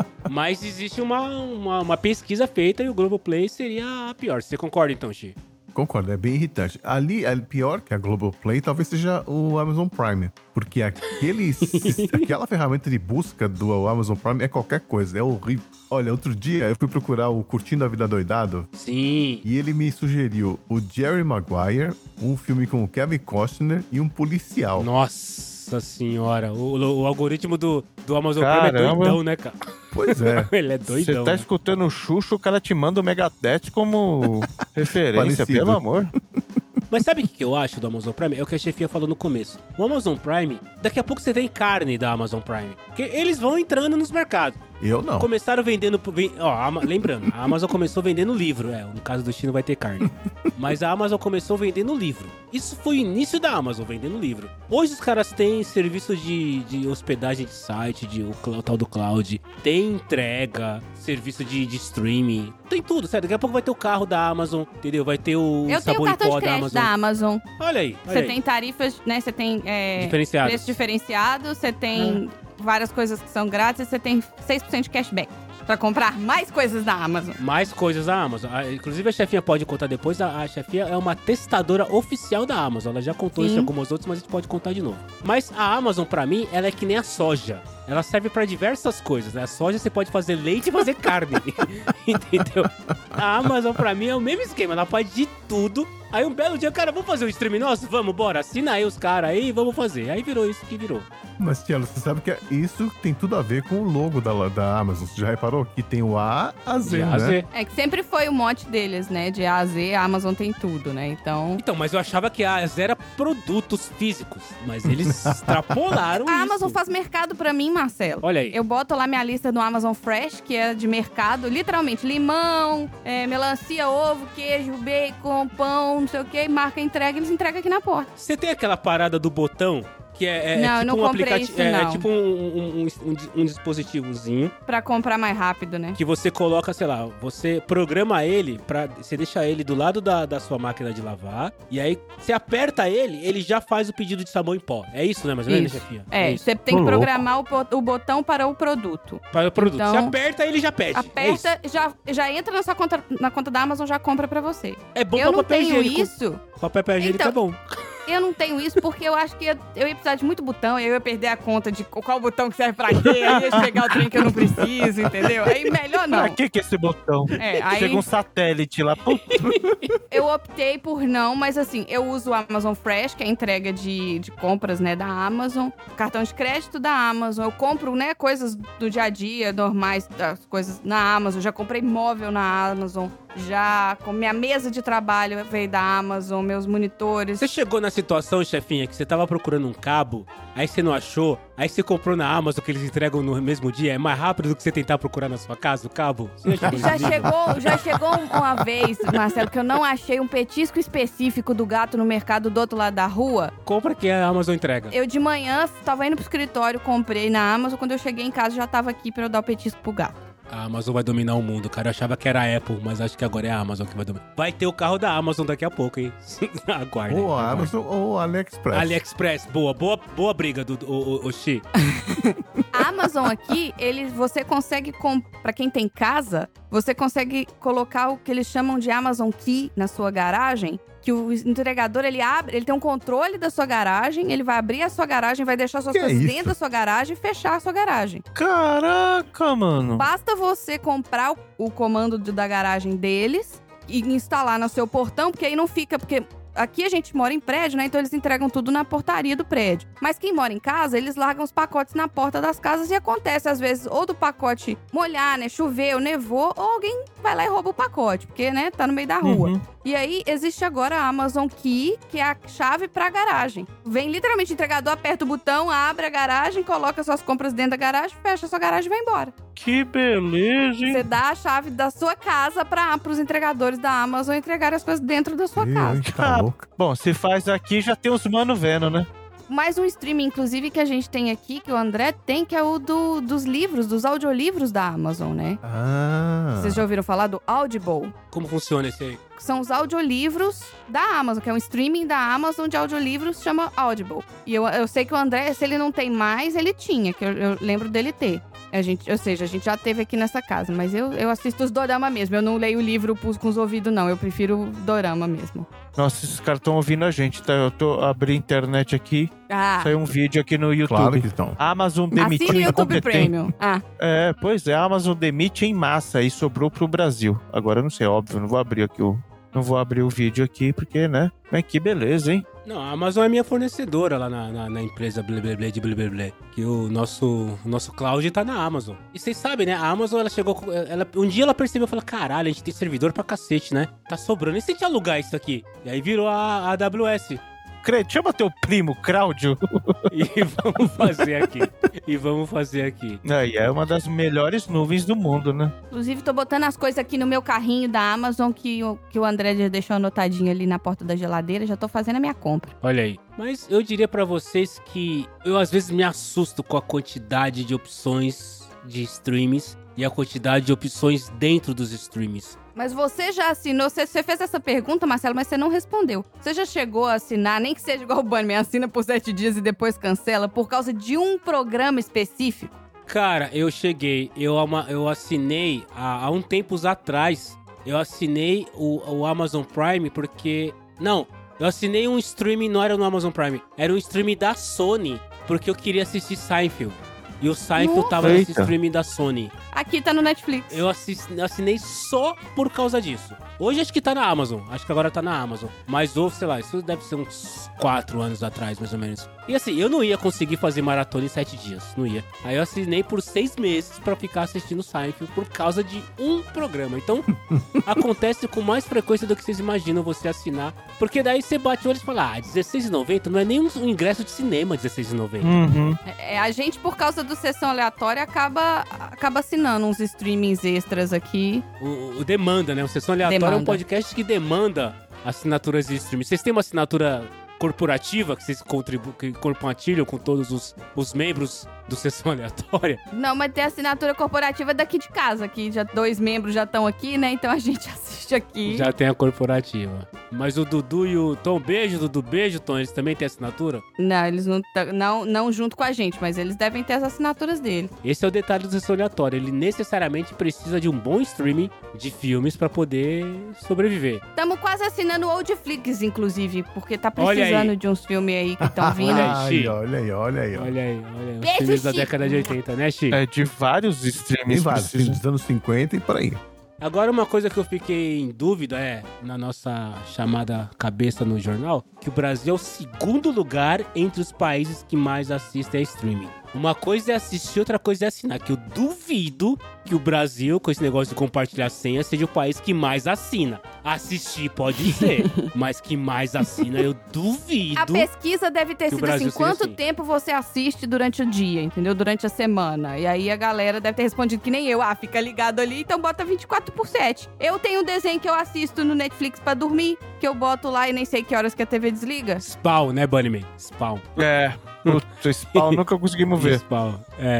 Mas existe uma, uma, uma pesquisa feita e o Globoplay seria a pior. Você concorda então, Xi? Concordo, é bem irritante. Ali, é pior que a Globoplay, talvez seja o Amazon Prime. Porque aquele, aquela ferramenta de busca do Amazon Prime é qualquer coisa, é horrível. Olha, outro dia eu fui procurar o Curtindo a Vida Doidado Sim. e ele me sugeriu o Jerry Maguire, um filme com o Kevin Costner e um policial. Nossa senhora. O, o algoritmo do, do Amazon Caramba. Prime é doidão, né, cara? Pois é. Ele é Você doidão. tá né? escutando o Xuxa, o cara te manda o Megadeth como referência, Parecido. pelo amor. Mas sabe o que que eu acho do Amazon Prime? É o que a chefia falou no começo. O Amazon Prime, daqui a pouco você tem carne da Amazon Prime. Porque eles vão entrando nos mercados. Eu não. Começaram vendendo... ven- Ó, a Ama- lembrando, a Amazon começou vendendo livro. É, no caso do Chino vai ter carne. Mas a Amazon começou vendendo livro. Isso foi o início da Amazon, vendendo livro. Hoje os caras têm serviço de, de hospedagem de site, de, o, cl- o tal do cloud. Tem entrega, serviço de, de streaming. Tem tudo, sério. Daqui a pouco vai ter o carro da Amazon, entendeu? Vai ter o Eu tenho sabor o em cartão pó de da crédito Amazon. da Amazon. Olha aí, olha Você aí. tem tarifas, né? Você tem é, Diferenciados. preço diferenciado, você tem várias coisas que são grátis, você tem seis por cento de cashback pra comprar mais coisas da Amazon. Mais coisas da Amazon. Ah, inclusive a chefinha pode contar depois. A, a chefinha é uma testadora oficial da Amazon. Ela já contou Sim. isso em algumas outras, mas a gente pode contar de novo. Mas a Amazon, pra mim, ela é que nem a soja. Ela serve pra diversas coisas, né? A soja você pode fazer leite e fazer carne. Entendeu? A Amazon, pra mim, é o mesmo esquema. Ela faz de tudo. Aí um belo dia, cara, vamos fazer um stream nosso? Vamos, bora. Assina aí os caras aí e vamos fazer. Aí virou isso que virou. Mas, Tiago, você sabe que isso tem tudo a ver com o logo da, da Amazon. Você já reparou que tem o A a Z, De A a né? Z. É que sempre foi o mote deles, né? De A a Z, a Amazon tem tudo, né? Então. Então, mas eu achava que a Z era produtos físicos. Mas eles extrapolaram A isso. Amazon faz mercado pra mim, Marcelo. Olha aí. Eu boto lá minha lista no Amazon Fresh, que é de mercado, literalmente, limão, é, melancia, ovo, queijo, bacon, pão, não sei o que, marca entrega, eles entregam aqui na porta. Você tem aquela parada do botão que é, é, Não, é eu tipo não um comprei aplicativo, isso, é, é não. tipo um, um, um, um, um dispositivozinho Pra comprar mais rápido, né? que você coloca, sei lá, você programa ele para você deixa ele do lado da, da sua máquina de lavar e aí você aperta ele, ele já faz o pedido de sabão em pó. É isso, né, mais ou menos, Isso. chefia? É, isso. você tem que Ô, programar o, bo- o botão para o produto. Para o produto. Então, você aperta, ele já pede. É, isso. Aperta, já, já entra na sua conta, na conta da Amazon, já compra pra você. É bom Eu pra não papel tenho higiênico. isso. Papel higiênico Então, é bom. Eu não tenho isso porque eu acho que eu, eu ia precisar de muito botão, e eu ia perder a conta de qual botão que serve pra quê, aí ia chegar o trem que eu não preciso, entendeu? Aí melhor não. Pra que que é esse botão? É, aí Chega um satélite lá. pum. eu optei por não, mas assim, eu uso o Amazon Fresh, que é a entrega de, de compras, né, da Amazon, cartão de crédito da Amazon, eu compro, né, coisas do dia a dia, normais, das coisas na Amazon, já comprei móvel na Amazon, já com minha mesa de trabalho veio da Amazon, meus monitores. Você chegou na situação, chefinha, que você tava procurando um cabo, aí você não achou, aí você comprou na Amazon que eles entregam no mesmo dia, é mais rápido do que você tentar procurar na sua casa o cabo? Você já chegou Já nesse nível? chegou, já chegou uma vez, Marcelo, que eu não achei um petisco específico do gato no mercado do outro lado da rua. Compra que a Amazon entrega. Eu de manhã tava indo pro escritório, comprei na Amazon, quando eu cheguei em casa já tava aqui pra eu dar o petisco pro gato. A Amazon vai dominar o mundo, cara. Eu achava que era a Apple, mas acho que agora é a Amazon que vai dominar. Vai ter o carro da Amazon daqui a pouco, hein? Aguarde. Ou a Amazon ou a AliExpress. AliExpress, boa, boa, boa briga do o, o, o Xi. A Amazon aqui, ele, você consegue, comp... pra quem tem casa, você consegue colocar o que eles chamam de Amazon Key na sua garagem, que o entregador, ele abre, ele tem um controle da sua garagem, ele vai abrir a sua garagem, vai deixar suas Que é coisas isso? dentro da sua garagem e fechar a sua garagem. Caraca, mano. Basta você comprar o, o comando de- da garagem deles e instalar no seu portão, porque aí não fica... porque aqui a gente mora em prédio, né? Então eles entregam tudo na portaria do prédio. Mas quem mora em casa, eles largam os pacotes na porta das casas e acontece, às vezes, ou do pacote molhar, né? Choveu, nevou, ou alguém vai lá e rouba o pacote, porque, né? Tá no meio da rua. Uhum. E aí, existe agora a Amazon Key, que é a chave pra garagem. Vem literalmente o entregador, aperta o botão, abre a garagem, coloca suas compras dentro da garagem, fecha a sua garagem e vai embora. Que beleza, hein? Você dá a chave da sua casa para os entregadores da Amazon entregarem as coisas dentro da sua Ih, casa. hein, tá louco. Bom, se faz aqui, já tem os mano vendo, né? Mais um streaming, inclusive, que a gente tem aqui, que o André tem, que é o do, dos livros, dos audiolivros da Amazon, né? Ah. Vocês já ouviram falar do Audible? Como funciona esse aí? São os audiolivros da Amazon, que é um streaming da Amazon de audiolivros, chama Audible. E eu, eu sei que o André, se ele não tem mais, ele tinha, que eu, eu lembro dele ter. A gente, ou seja, a gente já teve aqui nessa casa, mas eu, eu assisto os dorama mesmo. Eu não leio o livro pus- com os ouvidos, não. Eu prefiro dorama mesmo. Nossa, esses caras estão ouvindo a gente, tá? Eu tô abri a internet aqui, Ah, saiu um vídeo aqui no YouTube. Claro que estão. Amazon demitiu assine o YouTube incompetente. Premium. Ah, É, pois é, a Amazon demite em massa e sobrou pro Brasil. Agora eu não sei, óbvio, não vou abrir aqui o. Não vou abrir o vídeo aqui, porque, né? Mas que beleza, hein? Não, a Amazon é minha fornecedora lá na, na, na empresa blé blé blé de blé blé blé. Que o nosso, o nosso cloud tá na Amazon. E vocês sabem, né? A Amazon, ela chegou... com- Ela, um dia ela percebeu e falou, caralho, a gente tem servidor pra cacete, né? Tá sobrando. E se a gente alugar isso aqui? E aí virou a, a AWS. Cre- Chama teu primo, Cláudio. E vamos fazer aqui. E vamos fazer aqui. Aí é uma das melhores nuvens do mundo, né? inclusive, tô botando as coisas aqui no meu carrinho da Amazon, que, o- que o André já deixou anotadinho ali na porta da geladeira. Já tô fazendo a minha compra. Olha aí. Mas eu diria pra vocês que eu às vezes me assusto com a quantidade de opções de streams e a quantidade de opções dentro dos streams. Mas você já assinou, você, você fez essa pergunta, Marcelo, mas você não respondeu. Você já chegou a assinar, nem que seja igual o Bunnyman, assina por sete dias e depois cancela, por causa de um programa específico? Cara, eu cheguei, eu, ama- eu assinei há, há um tempos atrás, eu assinei o, o Amazon Prime porque... Não, eu assinei um streaming, não era no Amazon Prime, era um streaming da Sony, porque eu queria assistir Seinfeld. E o Seinfeld Nossa. tava nesse Eita. streaming da Sony. Aqui tá no Netflix. Eu assis- assinei só por causa disso. Hoje acho que tá na Amazon. Acho que agora tá na Amazon. Mas ou, sei lá, isso deve ser uns quatro anos atrás, mais ou menos. E assim, eu não ia conseguir fazer maratona em sete dias. Não ia. Aí eu assinei por seis meses pra ficar assistindo Seinfeld por causa de um programa. Então, acontece com mais frequência do que vocês imaginam você assinar. Porque daí você bate o olho e fala, ah, dezesseis reais e noventa não é nem um um ingresso de cinema, dezesseis reais e noventa. Uhum. É, a gente, por causa do Sessão Aleatória, acaba, acaba assinando uns streamings extras aqui. O, o demanda, né? O Sessão Aleatória é um Demanda. podcast que demanda assinaturas de streaming. Vocês têm uma assinatura corporativa que vocês contribuem, que compartilham com todos os, os membros do Sessão Aleatória? Não, mas tem assinatura corporativa daqui de casa, que já dois membros já estão aqui, né? Então a gente assiste aqui. Já tem a corporativa. Mas o Dudu e o Tom, beijo, Dudu, beijo, Tom, eles também têm assinatura? Não, eles não, tá- não, não junto com a gente, mas eles devem ter as assinaturas dele. Esse é o detalhe do Sessão Aleatória. Ele necessariamente precisa de um bom streaming de filmes pra poder sobreviver. Estamos quase assinando o Oldflix, inclusive, porque tá Olha precisando aí. de uns filmes aí que estão vindo. Olha aí, Ai, Xi. olha aí, olha aí. Olha. Olha aí, olha aí. Os Beijo, filmes da Chico. década de oitenta, né, Chico? É de vários Tem streams. vários, precisam. filmes dos anos cinquenta e por aí. Agora, uma coisa que eu fiquei em dúvida é, na nossa chamada cabeça no jornal, que o Brasil é o segundo lugar entre os países que mais assistem a streaming. Uma coisa é assistir, outra coisa é assinar. Que eu duvido que o Brasil, com esse negócio de compartilhar senha, seja o país que mais assina. Assistir pode ser, mas que mais assina, eu duvido. A pesquisa deve ter que o sido Brasil assim, seja quanto assim. tempo você assiste durante o dia, entendeu? Durante a semana. E aí a galera deve ter respondido que nem eu. Ah, fica ligado ali, então bota vinte e quatro por sete. Eu tenho um desenho que eu assisto no Netflix pra dormir, que eu boto lá e nem sei que horas que a T V desliga. Spawn, né, Bunnyman? Spawn. É. Puta, Spawn nunca conseguimos ver. Spawn, é.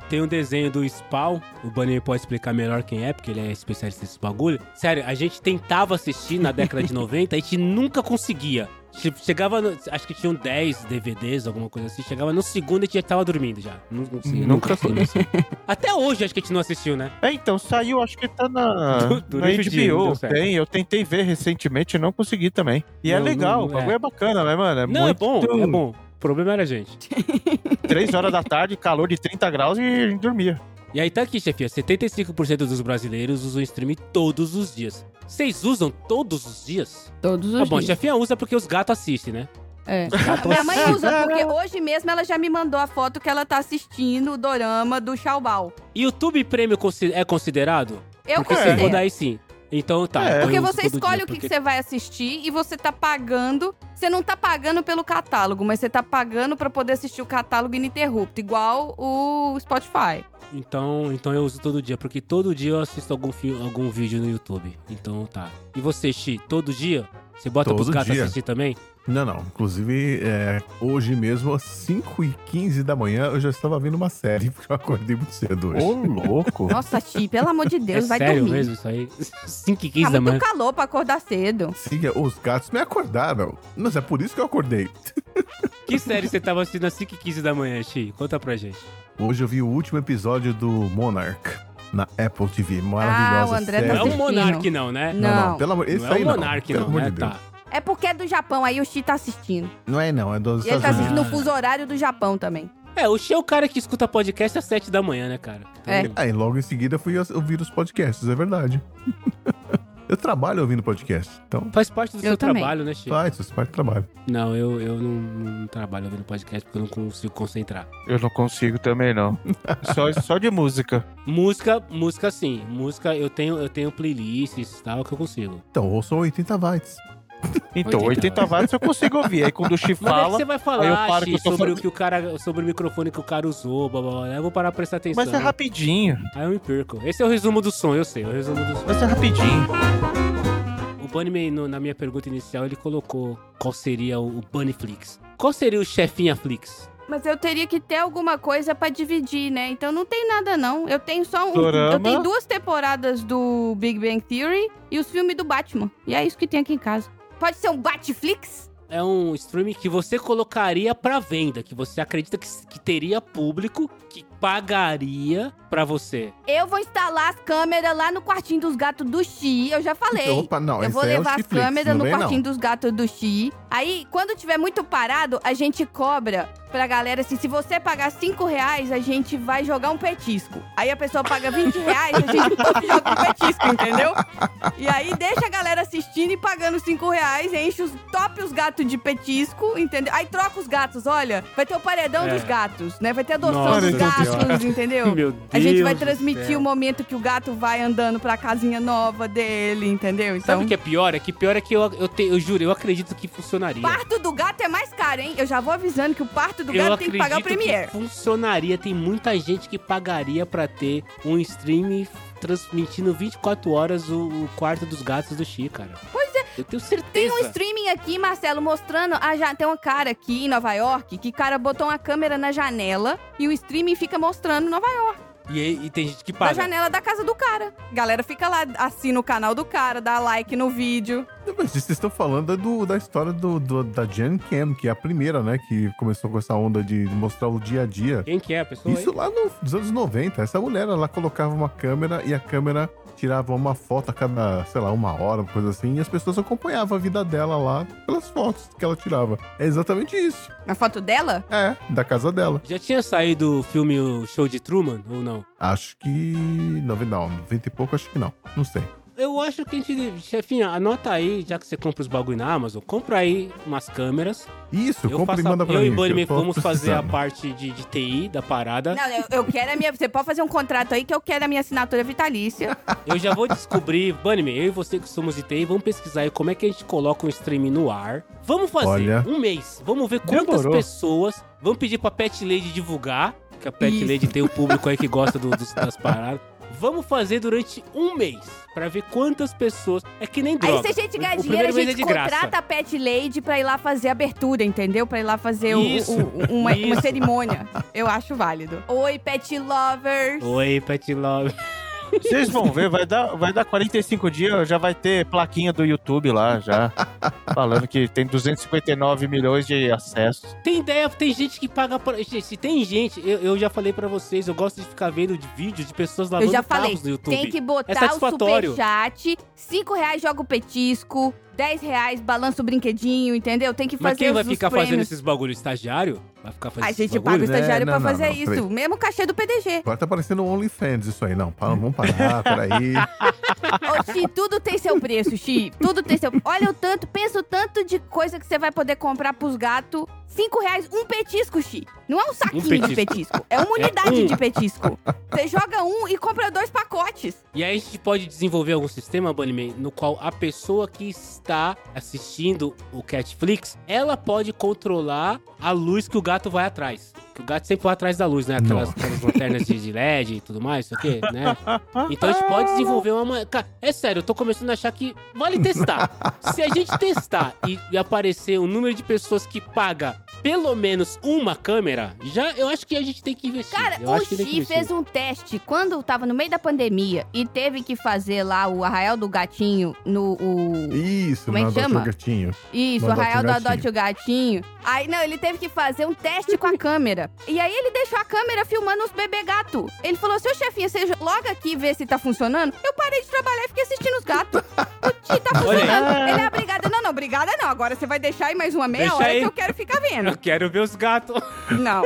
tem um desenho do Spawn, o Bunny pode explicar melhor quem é, porque ele é especialista nesse bagulho. Sério, a gente tentava assistir na década de noventa, a gente nunca conseguia. Chegava, no, acho que tinham dez D V Ds, alguma coisa assim. Chegava no segundo e a gente já tava dormindo já. Não, não sei, nunca assistiu. Até hoje acho que a gente não assistiu, né? É, então, saiu, acho que tá na, Du- durante na o dia, não H B O. deu certo. Tem, eu tentei ver recentemente e não consegui também. E é Não, legal, não- o bagulho é. é bacana, né, mano? É Não, muito... é bom, é bom. O problema era a gente. Três horas da tarde, calor de trinta graus e dormia. E aí tá aqui, chefia, setenta e cinco por cento dos brasileiros usam streaming todos os dias. Vocês usam todos os dias? Todos os Tá bom, a dias. chefinha usa porque os gatos assistem, né? É. Gato Minha mãe assiste. usa, porque hoje mesmo ela já me mandou a foto que ela tá assistindo o dorama do Xiaobao. YouTube Premium consi- é considerado? Eu Porque se considero. for daí sim. Então tá. É. eu Porque uso você todo escolhe dia, o que, que porque- você vai assistir e você tá pagando. Você não tá pagando pelo catálogo, mas você tá pagando pra poder assistir o catálogo ininterrupto, igual o Spotify. Então, então eu uso todo dia, porque todo dia eu assisto algum, fi- algum vídeo no YouTube. Então tá. E você, Xi, todo dia? Você bota pros Todo gatos dia. assistir também? Não, não. Inclusive, é, hoje mesmo, às cinco e quinze da manhã, eu já estava vendo uma série, porque eu acordei muito cedo hoje. Ô, louco. Nossa, Chi, pelo amor de Deus, é vai sério dormir. mesmo isso aí? cinco e quinze Tá da muito manhã. calor pra acordar cedo. Siga, os gatos me acordaram. Mas é por isso que eu acordei. Que série você tava assistindo às cinco e quinze da manhã, Xi? Conta pra gente. Hoje eu vi o último episódio do Monarch na Apple T V. Ah, Maravilhosa o André série. tá Não é o assistindo. Monark não, né? Não. Não, não, pelo amor... Esse Não é aí o não. Monark pelo não, amor né? de Deus. Tá. É porque é do Japão, aí o Chi tá assistindo. Não é não, é dos E ele Estados tá Unidos. assistindo o Ah. fuso horário do Japão também. É, o Xi é o cara que escuta podcast às sete da manhã, né, cara? Então, É. Aí logo em seguida fui ouvir os podcasts, é verdade. Eu trabalho ouvindo podcast, então Faz parte do Eu seu também. trabalho, né, Xi? faz, isso parte do trabalho. Não, eu, eu não, não trabalho ouvindo podcast porque eu não consigo concentrar. Eu não consigo também, não. Só, só de música. Música, música sim. Música, eu tenho, eu tenho playlists e tal que eu consigo. Então, ouçam oitenta bytes. Então, oitenta watts eu consigo ouvir. Aí quando o Chi Mas é que fala... você vai aí eu falar, paro Xi, que eu tô sobre falando. o que o cara, sobre o microfone que o cara usou, blá, blá, blá. Eu vou parar pra prestar atenção. Mas é rapidinho. Aí eu me perco. Esse é o resumo do som, eu sei, é o resumo do som. Mas é rapidinho. O Bunnyman, no- na minha pergunta inicial, ele colocou qual seria o, o Bunnyflix. Qual seria o chefinha Flix? Mas eu teria que ter alguma coisa pra dividir, né? Então não tem nada, não. Eu tenho só um. Dorama. Eu tenho duas temporadas do Big Bang Theory e os filmes do Batman. E é isso que tem aqui em casa. Pode ser um Batflix? É um streaming que você colocaria pra venda, que você acredita que, que teria público que pagaria pra você. Eu vou instalar as câmeras lá no quartinho dos gatos do Xi. Eu já falei. Opa, não, eu esse vou aí é o levar as Chiflix, câmeras não no vem, quartinho não. dos gatos do Xi. Aí, quando tiver muito parado, a gente cobra pra galera assim: se você pagar cinco reais, a gente vai jogar um petisco. Aí a pessoa paga vinte reais, a gente puf, joga um petisco, entendeu? E aí deixa a galera assistindo e pagando cinco reais, enche os top os gatos de petisco, entendeu? Aí troca os gatos, olha, vai ter o paredão É. dos gatos, né? Vai ter a adoção Nossa dos gatos, Senhora. entendeu? Meu A gente vai Deus do transmitir céu. o momento que o gato vai andando pra casinha nova dele, entendeu? Então, Sabe o que é pior? É que pior é que eu, eu, te- eu juro, eu acredito que funcionaria. parto do gato é mais caro, hein? Eu já vou avisando que o parto do eu gato tem que pagar o acredito Premiere. funcionaria. Tem muita gente que pagaria pra ter um stream transmitindo vinte e quatro horas o, o quarto dos gatos do Xi, cara. Pois é. Eu tenho certeza. Tem um streaming aqui, Marcelo, mostrando. Ah, já tem um cara aqui em Nova York que o cara botou uma câmera na janela e o streaming fica mostrando Nova York. E, aí- e tem gente que Da paga. janela da casa do cara. Galera fica lá, assina o canal do cara, dá like no vídeo. Não, mas isso vocês estão falando é do, da história do, do- da Jen Cam, que é a primeira, né? Que começou com essa onda de mostrar o dia a dia. Quem que é a pessoa Isso aí? lá no- nos anos noventa. Essa mulher, ela colocava uma câmera e a câmera tirava uma foto a cada, sei lá, uma hora, uma coisa assim, e as pessoas acompanhavam a vida dela lá pelas fotos que ela tirava. É exatamente isso. A foto dela? É, da casa dela. Já tinha saído o filme O Show de Truman, ou não? Acho que. Não, não, noventa e pouco, acho que não. Não sei. Eu acho que a gente... Chefinha, anota aí, já que você compra os bagulho na Amazon, compra aí umas câmeras. Isso, Eu, compra faço e a- manda pra eu mim. e que Bunny eu tô vamos fazer a precisando. parte de, de T I da parada. Não, eu, eu quero a minha. Você pode fazer um contrato aí que eu quero a minha assinatura vitalícia. Eu já vou descobrir, Bunnyman, eu e você que somos de T I, vamos pesquisar aí como é que a gente coloca um streaming no ar. Vamos fazer Olha. um mês. Vamos ver quantas Demorou. pessoas. Vamos pedir pra Pet Lady divulgar, que a Pet Isso. Lady tem o público aí que gosta do- dos- das paradas. Vamos fazer durante um mês, pra ver quantas pessoas... É que nem droga. Aí se a gente ganhar O- o dinheiro, a primeiro mês gente é de graça. contrata a Pet Lady pra ir lá fazer a abertura, entendeu? Pra ir lá fazer o- Isso, o- uma, uma isso. cerimônia. Eu acho válido. Oi, Pet Lovers. Oi, Pet Love. Vocês vão ver, vai dar, vai dar quarenta e cinco dias, já vai ter plaquinha do YouTube lá, já. Falando que tem duzentos e cinquenta e nove milhões de acessos. Tem ideia, tem gente que paga por... Gente, se tem gente, eu, eu já falei pra vocês, eu gosto de ficar vendo de vídeos de pessoas Eu lavando já falei, carros no YouTube. tem que É botar o satisfatório. superchat, cinco reais joga o petisco, dez reais balança o brinquedinho, entendeu? Tem que Mas fazer quem os, vai os ficar prêmios. fazendo esses bagulho? Estagiário? Vai ficar fazendo A esses gente paga o bagulho? estagiário Né? pra Não, não, fazer não, isso. peraí. Mesmo cachê do P D G. Agora tá parecendo um OnlyFans isso aí. Não, para, vamos parar, peraí. Ô, Xi, tudo tem seu preço, Xi. Tudo tem seu... Olha o tanto, pensa o tanto de coisa que você vai poder comprar pros gatos. Cinco reais, um petisco, Xi. Não é um saquinho Um de petisco. É uma unidade um. de petisco. Você joga um e compra dois pacotes. E aí a gente pode desenvolver algum sistema, Bunnyman, no qual a pessoa que está assistindo o Catflix, ela pode controlar a luz que o gato vai atrás. Que o gato sempre vai atrás da luz, né? Aquelas, Nossa. aquelas lanternas de de L E D e tudo mais, isso aqui, né? Então a gente pode desenvolver uma... Cara, é sério, eu tô começando a achar que vale testar. Se a gente testar e, e aparecer o número de pessoas que paga pelo menos uma câmera, já eu acho que a gente tem que investir. Cara, eu o acho que tem que Xi investir. fez um teste quando tava no meio da pandemia e teve que fazer lá o Arraial do Gatinho no... O... Isso, Como é não que adote chama? o gatinho. Isso, No o Arraial do Adote o Adote o Gatinho. Aí, não, ele teve que fazer um teste com a câmera. E aí ele deixou a câmera filmando os bebê gato. Ele falou, seu chefinho, você loga aqui e vê se tá funcionando. Eu parei de trabalhar e fiquei assistindo os gatos. O Ti tá Olha aí. funcionando. Ele é obrigado. Não, não, obrigada não. Agora você vai deixar aí mais uma meia Deixa hora aí. que eu quero ficar vendo. Eu quero ver os gatos. Não.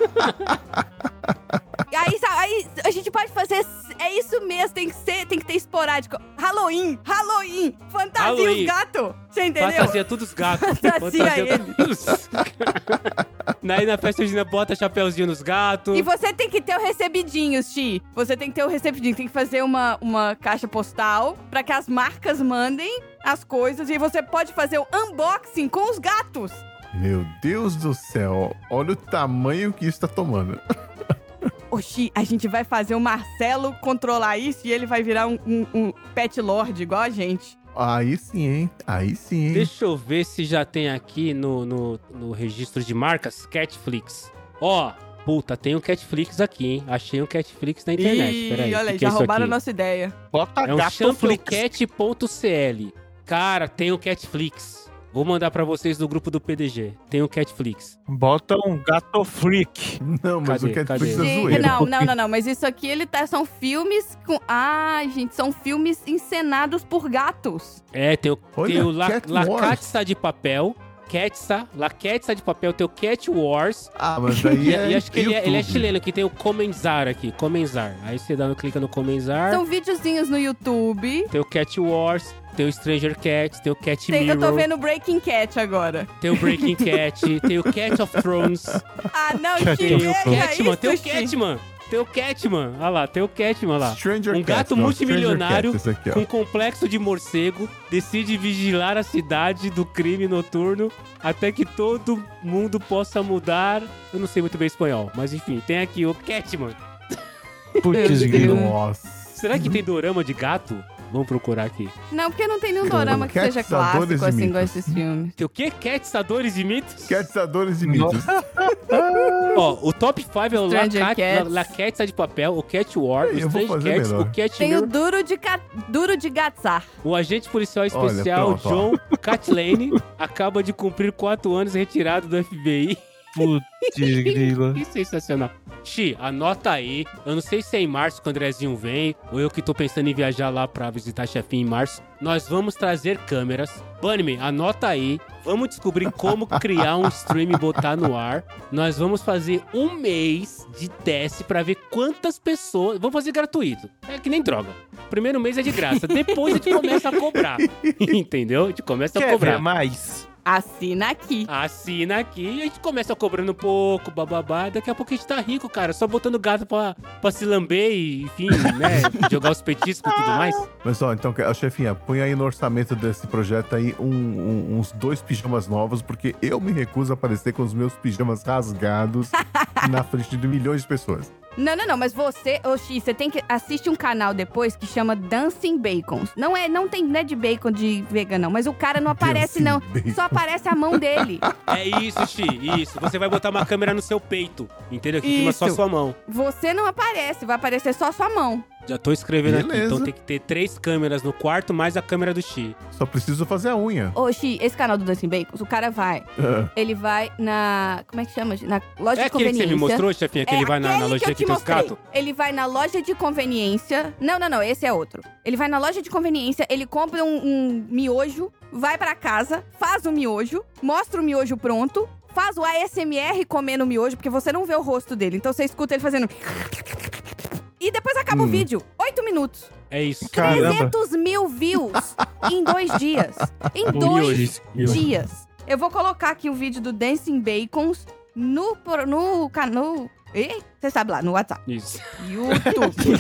E aí, sa- aí a gente pode fazer. É isso mesmo, tem que ser, tem que ter esporádico. Halloween, Halloween, fantasia Halloween. os gatos. Você entendeu? Fantasia todos os gatos. Fantasia todos os Aí na festa junina bota chapeuzinho nos gatos. E você tem que ter o recebidinho, Xi. Você tem que ter o recebidinho. Tem que fazer uma, uma caixa postal pra que as marcas mandem as coisas. E você pode fazer o unboxing com os gatos. Meu Deus do céu, olha o tamanho que isso tá tomando. Ô, Xi, a gente vai fazer o Marcelo controlar isso e ele vai virar um, um, um pet lord igual a gente. Aí sim, hein? Aí sim, hein? Deixa eu ver se já tem aqui no, no, no registro de marcas Catflix. Ó, puta, tem um Catflix aqui, hein? Achei um Catflix na internet. Ih, Peraí, olha o aí, que que é já isso roubaram a aqui? nossa ideia. Bota É um gato champloocat ponto c l. Cara, tem um Catflix. Vou mandar pra vocês do grupo do P D G. Tem um Catflix. Bota um gato freak. Não, mas Cadê? o Catflix Cadê? é Gente, zoeira. não, não, não, não. Mas isso aqui, ele tá, são filmes com... Ah, gente, são filmes encenados por gatos. É, tem o, Olha, tem o La, Cat La Wars. Catsa de papel. Catsa, La Catsa de papel, tem o Cat Wars. Ah, mas aí E, é e acho que ele é, ele é YouTube. chileno, que tem o Comenzar aqui. Comenzar. Aí você dá, clica no Comenzar. São videozinhos no YouTube. Tem o Cat Wars, tem o Stranger Cat, tem o Cat Tem, eu Mirror, tô vendo Breaking Cat agora. tem o Breaking Cat, tem o Cat of Thrones, Ah, não, Cat Xi, tem o pega Catman, isso, tem o Xi. Catman, tem o Catman. Olha lá, tem o Catman lá. Stranger Um Cat, gato não, multimilionário Stranger Cat, esse aqui, ó. com complexo de morcego decide vigilar a cidade do crime noturno até que todo mundo possa mudar. Eu não sei muito bem espanhol, mas enfim, tem aqui o Catman. Putz, grilo. Nossa. Será que tem dorama de gato? Vamos procurar aqui. Não, porque não tem nenhum Cara, dorama que Cats, seja Adores clássico, e assim, Mitos. igual esses filmes. Tem o quê? Catsadores e mitos? Catadores e mitos. Ó, o top cinco é o La, Stranger Cat, Cats. La, La Cat de papel, o Cat War, o Eu vou Strange fazer Cats, melhor. o Cat Tem o Mirror, Duro de, Ca... Duro de Gatsar. o agente policial especial Olha, pronto, John Catlane acaba de cumprir quatro anos retirado do F B I. Putz, grilo. Que sensacional. Xi, anota aí. Eu não sei se é em março que o Andrezinho vem, ou eu que tô pensando em viajar lá pra visitar a chefinha em março. Nós vamos trazer câmeras. Bunnyman, anota aí. Vamos descobrir como criar um stream e botar no ar. Nós vamos fazer um mês de teste pra ver quantas pessoas... Vamos fazer gratuito. É que nem droga. Primeiro mês é de graça. Depois a gente começa a cobrar. Entendeu? A gente começa a Quer cobrar. ver mais? Assina aqui. Assina aqui e a gente começa cobrando pouco, bababá. Daqui a pouco a gente tá rico, cara. Só botando gato pra, pra se lamber e, enfim, né? Jogar os petiscos e tudo mais. Mas ó, então, a chefinha, põe aí no orçamento desse projeto aí um- um- uns dois pijamas novos, porque eu me recuso a aparecer com os meus pijamas rasgados na frente de milhões de pessoas. Não, não, não, mas você, ô Xi, você tem que assistir um canal depois que chama Dancing Bacons. Não é, não tem, não é de bacon de vegan, não, mas o cara não aparece, Dancing não. Bacon. Só aparece a mão dele. É isso, Xi, isso. Você vai botar uma câmera no seu peito, entendeu? Que filma só Isso. sua mão. Você não aparece, vai aparecer só a sua mão. Já tô escrevendo aqui, Beleza. então tem que ter três câmeras no quarto, mais a câmera do Xi. Só preciso fazer a unha. Ô, Xi, esse canal do Dancing Bacons, o cara vai, Ah, ele vai na, como é que chama? Na loja É de aquele que conveniência. você me mostrou, chefinha, que É ele vai na, na aquele loja que eu aqui te dos mostrei. gatos? Ele vai na loja de conveniência. Não, não, não, esse é outro. Ele vai na loja de conveniência, ele compra um, um miojo, vai pra casa, faz o miojo, mostra o miojo pronto, faz o A S M R comendo o miojo, porque você não vê o rosto dele. Então você escuta ele fazendo... E depois acaba o vídeo. Oito minutos. É isso. Caramba. trezentos mil views em dois dias. Em dois dias. Eu vou colocar aqui o vídeo do Dancing Bacons no... no, ca- no você sabe lá, no WhatsApp. Isso. YouTube.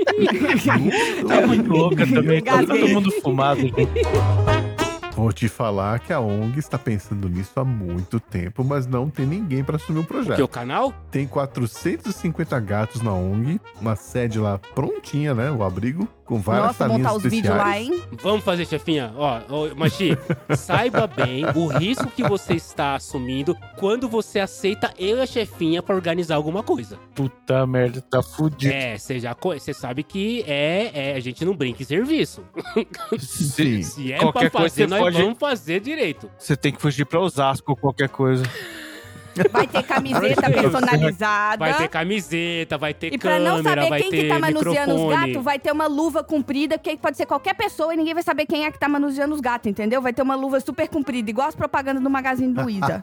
Tá muito louca também, tá Engasguei. todo mundo fumado, gente. Vou te falar que a O N G está pensando nisso há muito tempo, mas não tem ninguém para assumir o Que projeto. o canal? Tem quatrocentos e cinquenta gatos na O N G, uma sede lá prontinha, né? O abrigo, com várias Nossa, salinhas montar os vídeos lá, especiais. hein? Vamos fazer, chefinha. Ó, ó Machi, saiba bem o risco que você está assumindo quando você aceita eu e a chefinha pra organizar alguma coisa. Puta merda, tá fudido. É, você já co- você sabe que é, é, a gente não brinca em serviço. Sim. Se é Qualquer pra coisa fazer, você nós pode- vamos fazer direito. Você tem que fugir pra Osasco ou qualquer coisa. Vai ter camiseta personalizada. Vai ter camiseta, vai ter E pra câmera, não saber vai quem ter que tá manuseando os microfone. gatos, vai ter uma luva comprida, que pode ser qualquer pessoa e ninguém vai saber quem é que tá manuseando os gatos, entendeu? Vai ter uma luva super comprida, igual as propagandas do Magazine Luiza.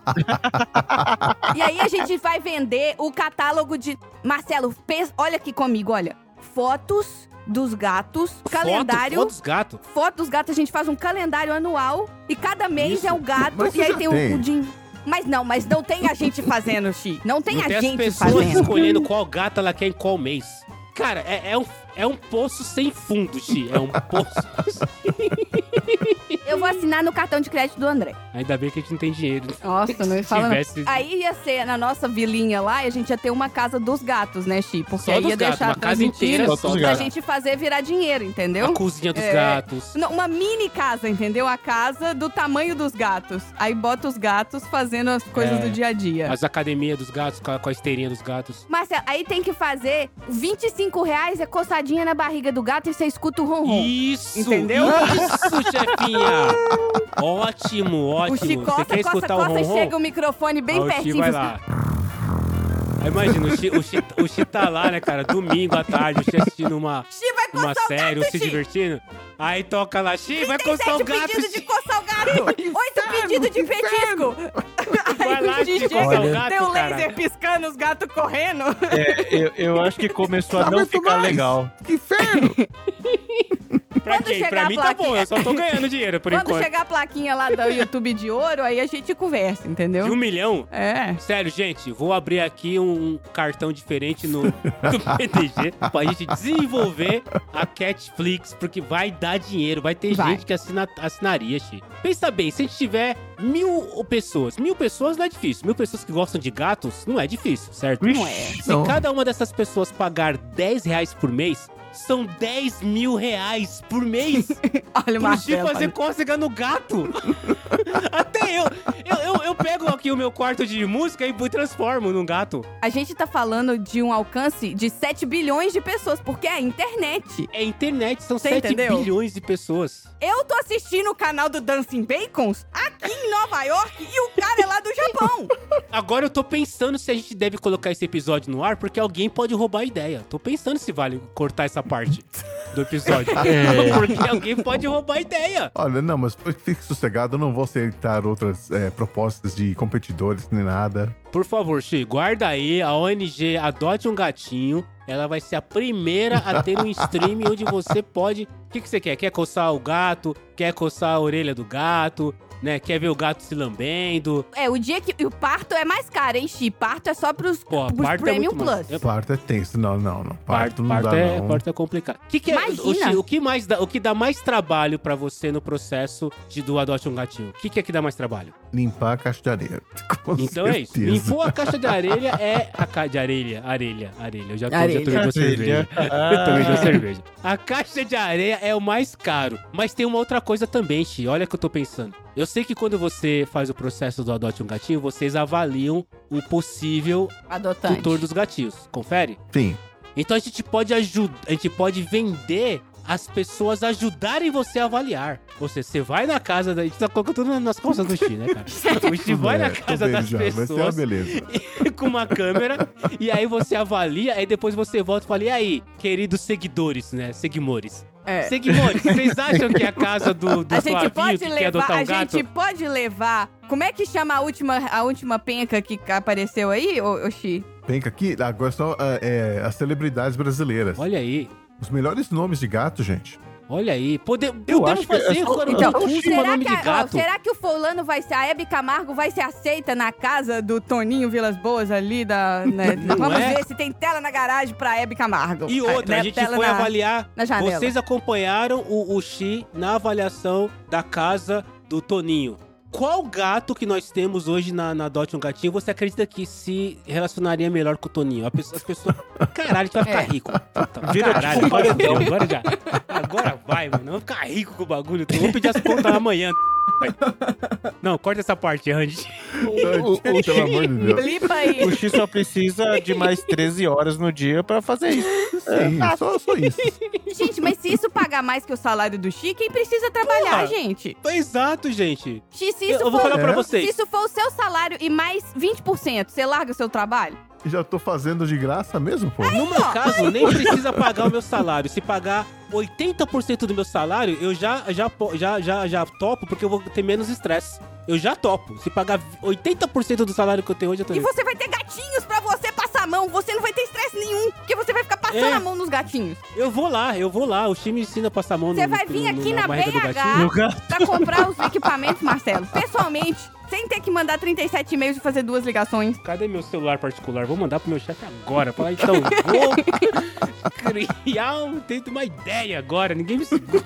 E aí a gente vai vender o catálogo de... Marcelo, pensa- olha aqui comigo, olha. Fotos dos gatos, calendário... Foto, foto dos gatos. Foto dos gatos, a gente faz um calendário anual e cada mês Isso. é um gato Mas e aí já tem, tem. o, o din... Mas não, mas não tem a gente fazendo, Xi. Não tem Não a tem as gente pessoas fazendo. escolhendo qual gato ela quer em qual mês. Cara, é, é um, é um poço sem fundo, Xi. É um poço. Eu vou assinar no cartão de crédito do André. Ainda bem que a gente não tem dinheiro. Nossa, não me Se fala não. tivesse- Aí ia ser na nossa vilinha lá e a gente ia ter uma casa dos gatos, né, Chi? Porque Só aí dos ia gatos, deixar uma casa transmitindo inteira só só dos dos pra gatos. gente fazer virar dinheiro, entendeu? A cozinha dos É. gatos. Não, uma mini casa, entendeu? A casa do tamanho dos gatos. Aí bota os gatos fazendo as coisas É. do dia a dia. As academias dos gatos, com a, com a esteirinha dos gatos. Marcelo, aí tem que fazer vinte e cinco reais é coçadinha na barriga do gato e você escuta o ronron. Isso! Entendeu? Isso, chefinha! Ótimo, O ótimo. Chi Você coça, quer coça, escutar o coça e ronron? chega o microfone bem Aí o Chi pertinho. vai você- lá. Aí imagina, o Chi, o, Chi, o Chi tá lá, né, cara? Domingo à tarde, o Chi assistindo uma, Chi vai uma coçar o série, gato, ou se Chi. divertindo. Aí toca lá, Chi, vai Tem coçar o sete gato, pedidos de Chi. coçar o gato. Oito pedidos de petisco. Vai Aí lá, o Chi Chi, chega, coçar o Olha. gato, tem um cara. laser piscando, os gatos correndo. É, eu, eu acho que começou a Não não aguento ficar mais. legal. Que inferno! Pra Quando quem? chegar Pra a mim tá plaquinha- bom, eu só tô ganhando dinheiro por Quando enquanto. chegar a plaquinha lá do YouTube de ouro, aí a gente conversa, entendeu? De um milhão? É. Sério, gente, vou abrir aqui um cartão diferente no, no P D G pra gente desenvolver a Catflix, porque vai dar dinheiro, vai ter Vai. gente que assina, assinaria, Chi. Pensa bem, se a gente tiver mil pessoas, mil pessoas não é difícil, mil pessoas que gostam de gatos, não é difícil, certo? Não é. Se Não. cada uma dessas pessoas pagar dez reais por mês, são dez mil reais por mês. Olha o Pro Chi Marcelo. fazer cócega no gato. Até eu. Eu, eu. eu pego aqui o meu quarto de música e transformo num gato. A gente tá falando de um alcance de sete bilhões de pessoas, porque é a internet. É internet, são Você sete entendeu? bilhões de pessoas. Eu tô assistindo o canal do Dancing Bacons aqui em Nova York e o cara é lá do Japão. Agora eu tô pensando se a gente deve colocar esse episódio no ar, porque alguém pode roubar a ideia. Tô pensando se vale cortar essa parte do episódio. Porque alguém pode roubar a ideia. Olha, não, mas fique sossegado, eu não vou aceitar outras é, propostas de competidores nem nada. Por favor, Chi, guarda aí. A O N G Adote um Gatinho. Ela vai ser a primeira a ter um stream onde você pode... O que, que você quer? Quer coçar o gato? Quer coçar a orelha do gato? né? Quer ver o gato se lambendo. É, o dia que... E o parto é mais caro, hein, Xi? Parto é só pros, Pô, pros parto é Premium muito mais- Plus. Parto é tenso. Não, não, não. Parto, Parto, não parto, dá, é, não. parto é complicado. O que, que é, Imagina. o, Xi, o que mais dá, o que dá mais trabalho pra você no processo de do Adote um Gatinho? O que, que é que dá mais trabalho? Limpar a caixa de areia. Com Então é isso. certeza. Limpou a caixa de areia é a caixa de areia, areia, areia. Eu já, tô, já Areia. tomei duas Areia. cervejas. Eu tomei duas cervejas. A caixa de areia é o mais caro. Mas tem uma outra coisa também, Xi. Olha o que eu tô pensando. Eu sei que quando você faz o processo do Adote um Gatinho, vocês avaliam o possível Adotante. tutor dos gatinhos. Confere? Sim. Então a gente pode ajudar, a gente pode vender as pessoas ajudarem você a avaliar. Ou seja, você vai na casa da... A gente tá colocando tudo nas costas do Xi, né, cara? O Xi vai na É, tô casa vendo das já, vai ser uma pessoas beleza. com uma câmera, e aí você avalia, aí depois você volta e fala, e aí, queridos seguidores, né, seguimores? É. Seguimores, vocês acham que é a casa do, do A gente Flavinho pode que quer levar, adotar a um gato? gente pode levar... Como é que chama a última, a última penca que apareceu aí, ô, ô Xi? Vem cá aqui, agora são ah, é, as celebridades brasileiras. Olha aí, Os melhores nomes de gato, gente. olha aí. Pode, Eu podemos acho que fazer é só- agora um Então, concurso com será nome que, de a- ó, gato. será que o fulano vai ser, a Hebe Camargo vai ser aceita na casa do Toninho Vilas Boas ali da... Né? Não Vamos é? ver se tem tela na garagem pra Hebe Camargo. E outra, Né, a gente tela foi na- avaliar. na janela. Vocês acompanharam o, o Xi na avaliação da casa do Toninho. Qual gato que nós temos hoje na, na Adote um Gatinho você acredita que se relacionaria melhor com o Toninho? A pessoa- As pessoas. Caralho, a gente vai ficar É. rico. Puta, Vira caralho, tipo um agora, paredão. deu, agora já. Agora vai, mano. Vamos ficar rico com o bagulho. Vamos pedir as contas amanhã. Não, corta essa parte, Andy. O, o, Pelo amor de Deus. Blipa aí. o X só precisa de mais treze horas no dia pra fazer isso. Sim, só, só isso. Gente, mas se isso pagar mais que o salário do Xi, quem precisa trabalhar, Porra. gente? Exato, gente. Xi, se Eu, isso eu vou for... falar pra É? Se vocês. isso for o seu salário e mais vinte por cento, você larga o seu trabalho? Já tô fazendo de graça mesmo, pô. No meu caso, nem precisa pagar o meu salário. Se pagar oitenta por cento do meu salário, eu já, já, po- já, já, já topo, porque eu vou ter menos estresse. Eu já topo. Se pagar oitenta por cento do salário que eu tenho hoje, eu tô E você vai ter gatinhos pra você passar a mão. Você não vai ter estresse nenhum, porque você vai ficar passando É. a mão nos gatinhos. Eu vou lá, eu vou lá. O time me ensina a passar a mão no Você vai no- vir no- aqui na barriga do B H gatinho. pra comprar os equipamentos, Marcelo. Pessoalmente, sem ter que mandar trinta e sete e-mails e fazer duas ligações. Cadê meu celular particular? Vou mandar pro meu chefe agora. Falar, então, vou criar um... Tenho uma ideia agora. Ninguém me segura.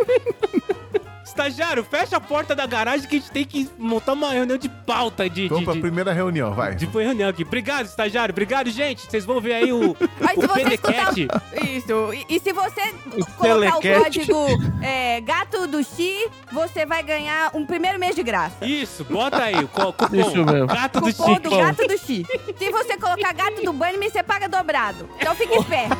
Estagiário, fecha a porta da garagem que a gente tem que montar uma reunião de pauta de... Vamos de, pra de... primeira reunião, vai. de foi reunião aqui. Obrigado, estagiário. Obrigado, gente. Vocês vão ver aí o, Mas se o você escutar... Pelequete. Isso. E, e se você colocar o Telequete. código é, Gato do Xi, você vai ganhar um primeiro mês de graça. Isso, bota aí o co- cupom. Isso mesmo. Gato do Cupom Chico. do Gato do Xi. Se você colocar Gato do Bunnyman, você paga dobrado. Então fique esperto.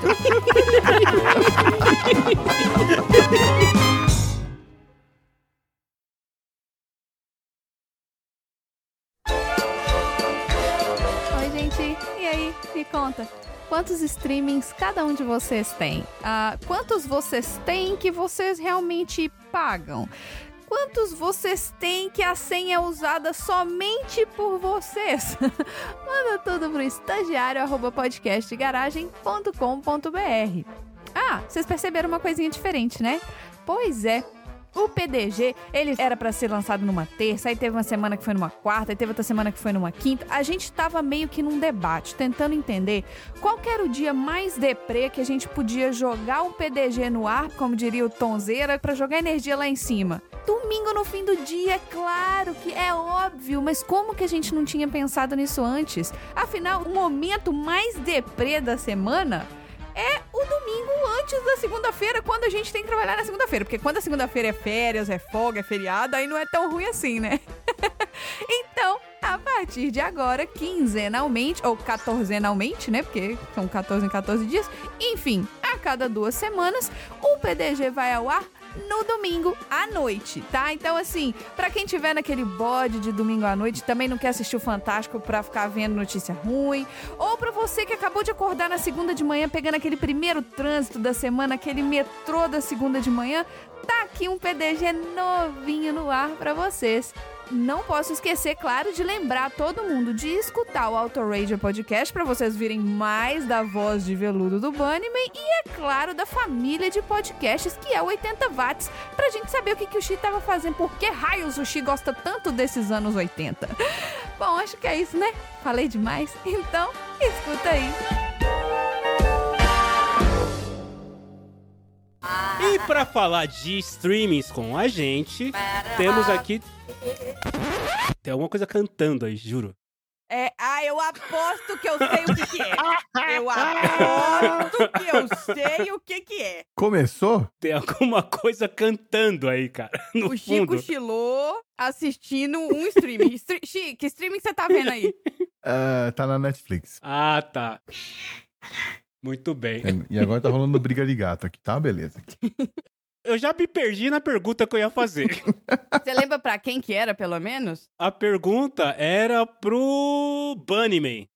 Oi, gente. E aí? Me conta. Quantos streamings cada um de vocês tem? Ah, quantos vocês têm que vocês realmente pagam? Quantos vocês têm que a senha é usada somente por vocês? Manda tudo pro estagiário arroba podcastgaragem ponto com ponto br. Ah, vocês perceberam uma coisinha diferente, né? Pois é. O P D G, ele era pra ser lançado numa terça, aí teve uma semana que foi numa quarta, aí teve outra semana que foi numa quinta. A gente tava meio que num debate, tentando entender qual que era o dia mais deprê que a gente podia jogar o P D G no ar, como diria o Tonzeira, pra jogar energia lá em cima. Domingo no fim do dia, claro que é óbvio, mas como que a gente não tinha pensado nisso antes? Afinal, o momento mais deprê da semana é o domingo antes da segunda-feira, quando a gente tem que trabalhar na segunda-feira. Porque quando a segunda-feira é férias, é folga, é feriado, aí não é tão ruim assim, né? Então, a partir de agora, quinzenalmente, ou quatorzenalmente, né? Porque são quatorze em quatorze dias. Enfim, a cada duas semanas, o P D G vai ao ar no domingo à noite, tá? Então, assim, pra quem tiver naquele bode de domingo à noite, também não quer assistir o Fantástico pra ficar vendo notícia ruim, ou pra você que acabou de acordar na segunda de manhã, pegando aquele primeiro trânsito da semana, aquele metrô da segunda de manhã, tá aqui um P D G novinho no ar pra vocês. não posso esquecer, claro, de lembrar todo mundo de escutar o Autoradio Podcast pra vocês virem mais da voz de veludo do Bunnyman e, é claro, da família de podcasts que é o oitenta watts, pra gente saber o que, que o Xi tava fazendo, por que raios o Xi gosta tanto desses anos oitenta. Bom, acho que é isso, né? Falei demais? Então, escuta aí. E pra falar de streamings com a gente, temos aqui... Tem alguma coisa cantando aí, juro. É, ah, eu aposto que eu sei o que que é. Eu aposto que eu sei o que que é. Começou? Tem alguma coisa cantando aí, cara, no O Chico fundo. Chilô assistindo um streaming. Stri- Chi, que streaming você tá vendo aí? Ah, tá na Netflix. Ah, tá. Muito bem. E agora tá rolando briga de gato aqui, tá? Beleza. Eu já me perdi na pergunta que eu ia fazer. Você lembra pra quem que era, pelo menos? A pergunta era pro Bunnyman.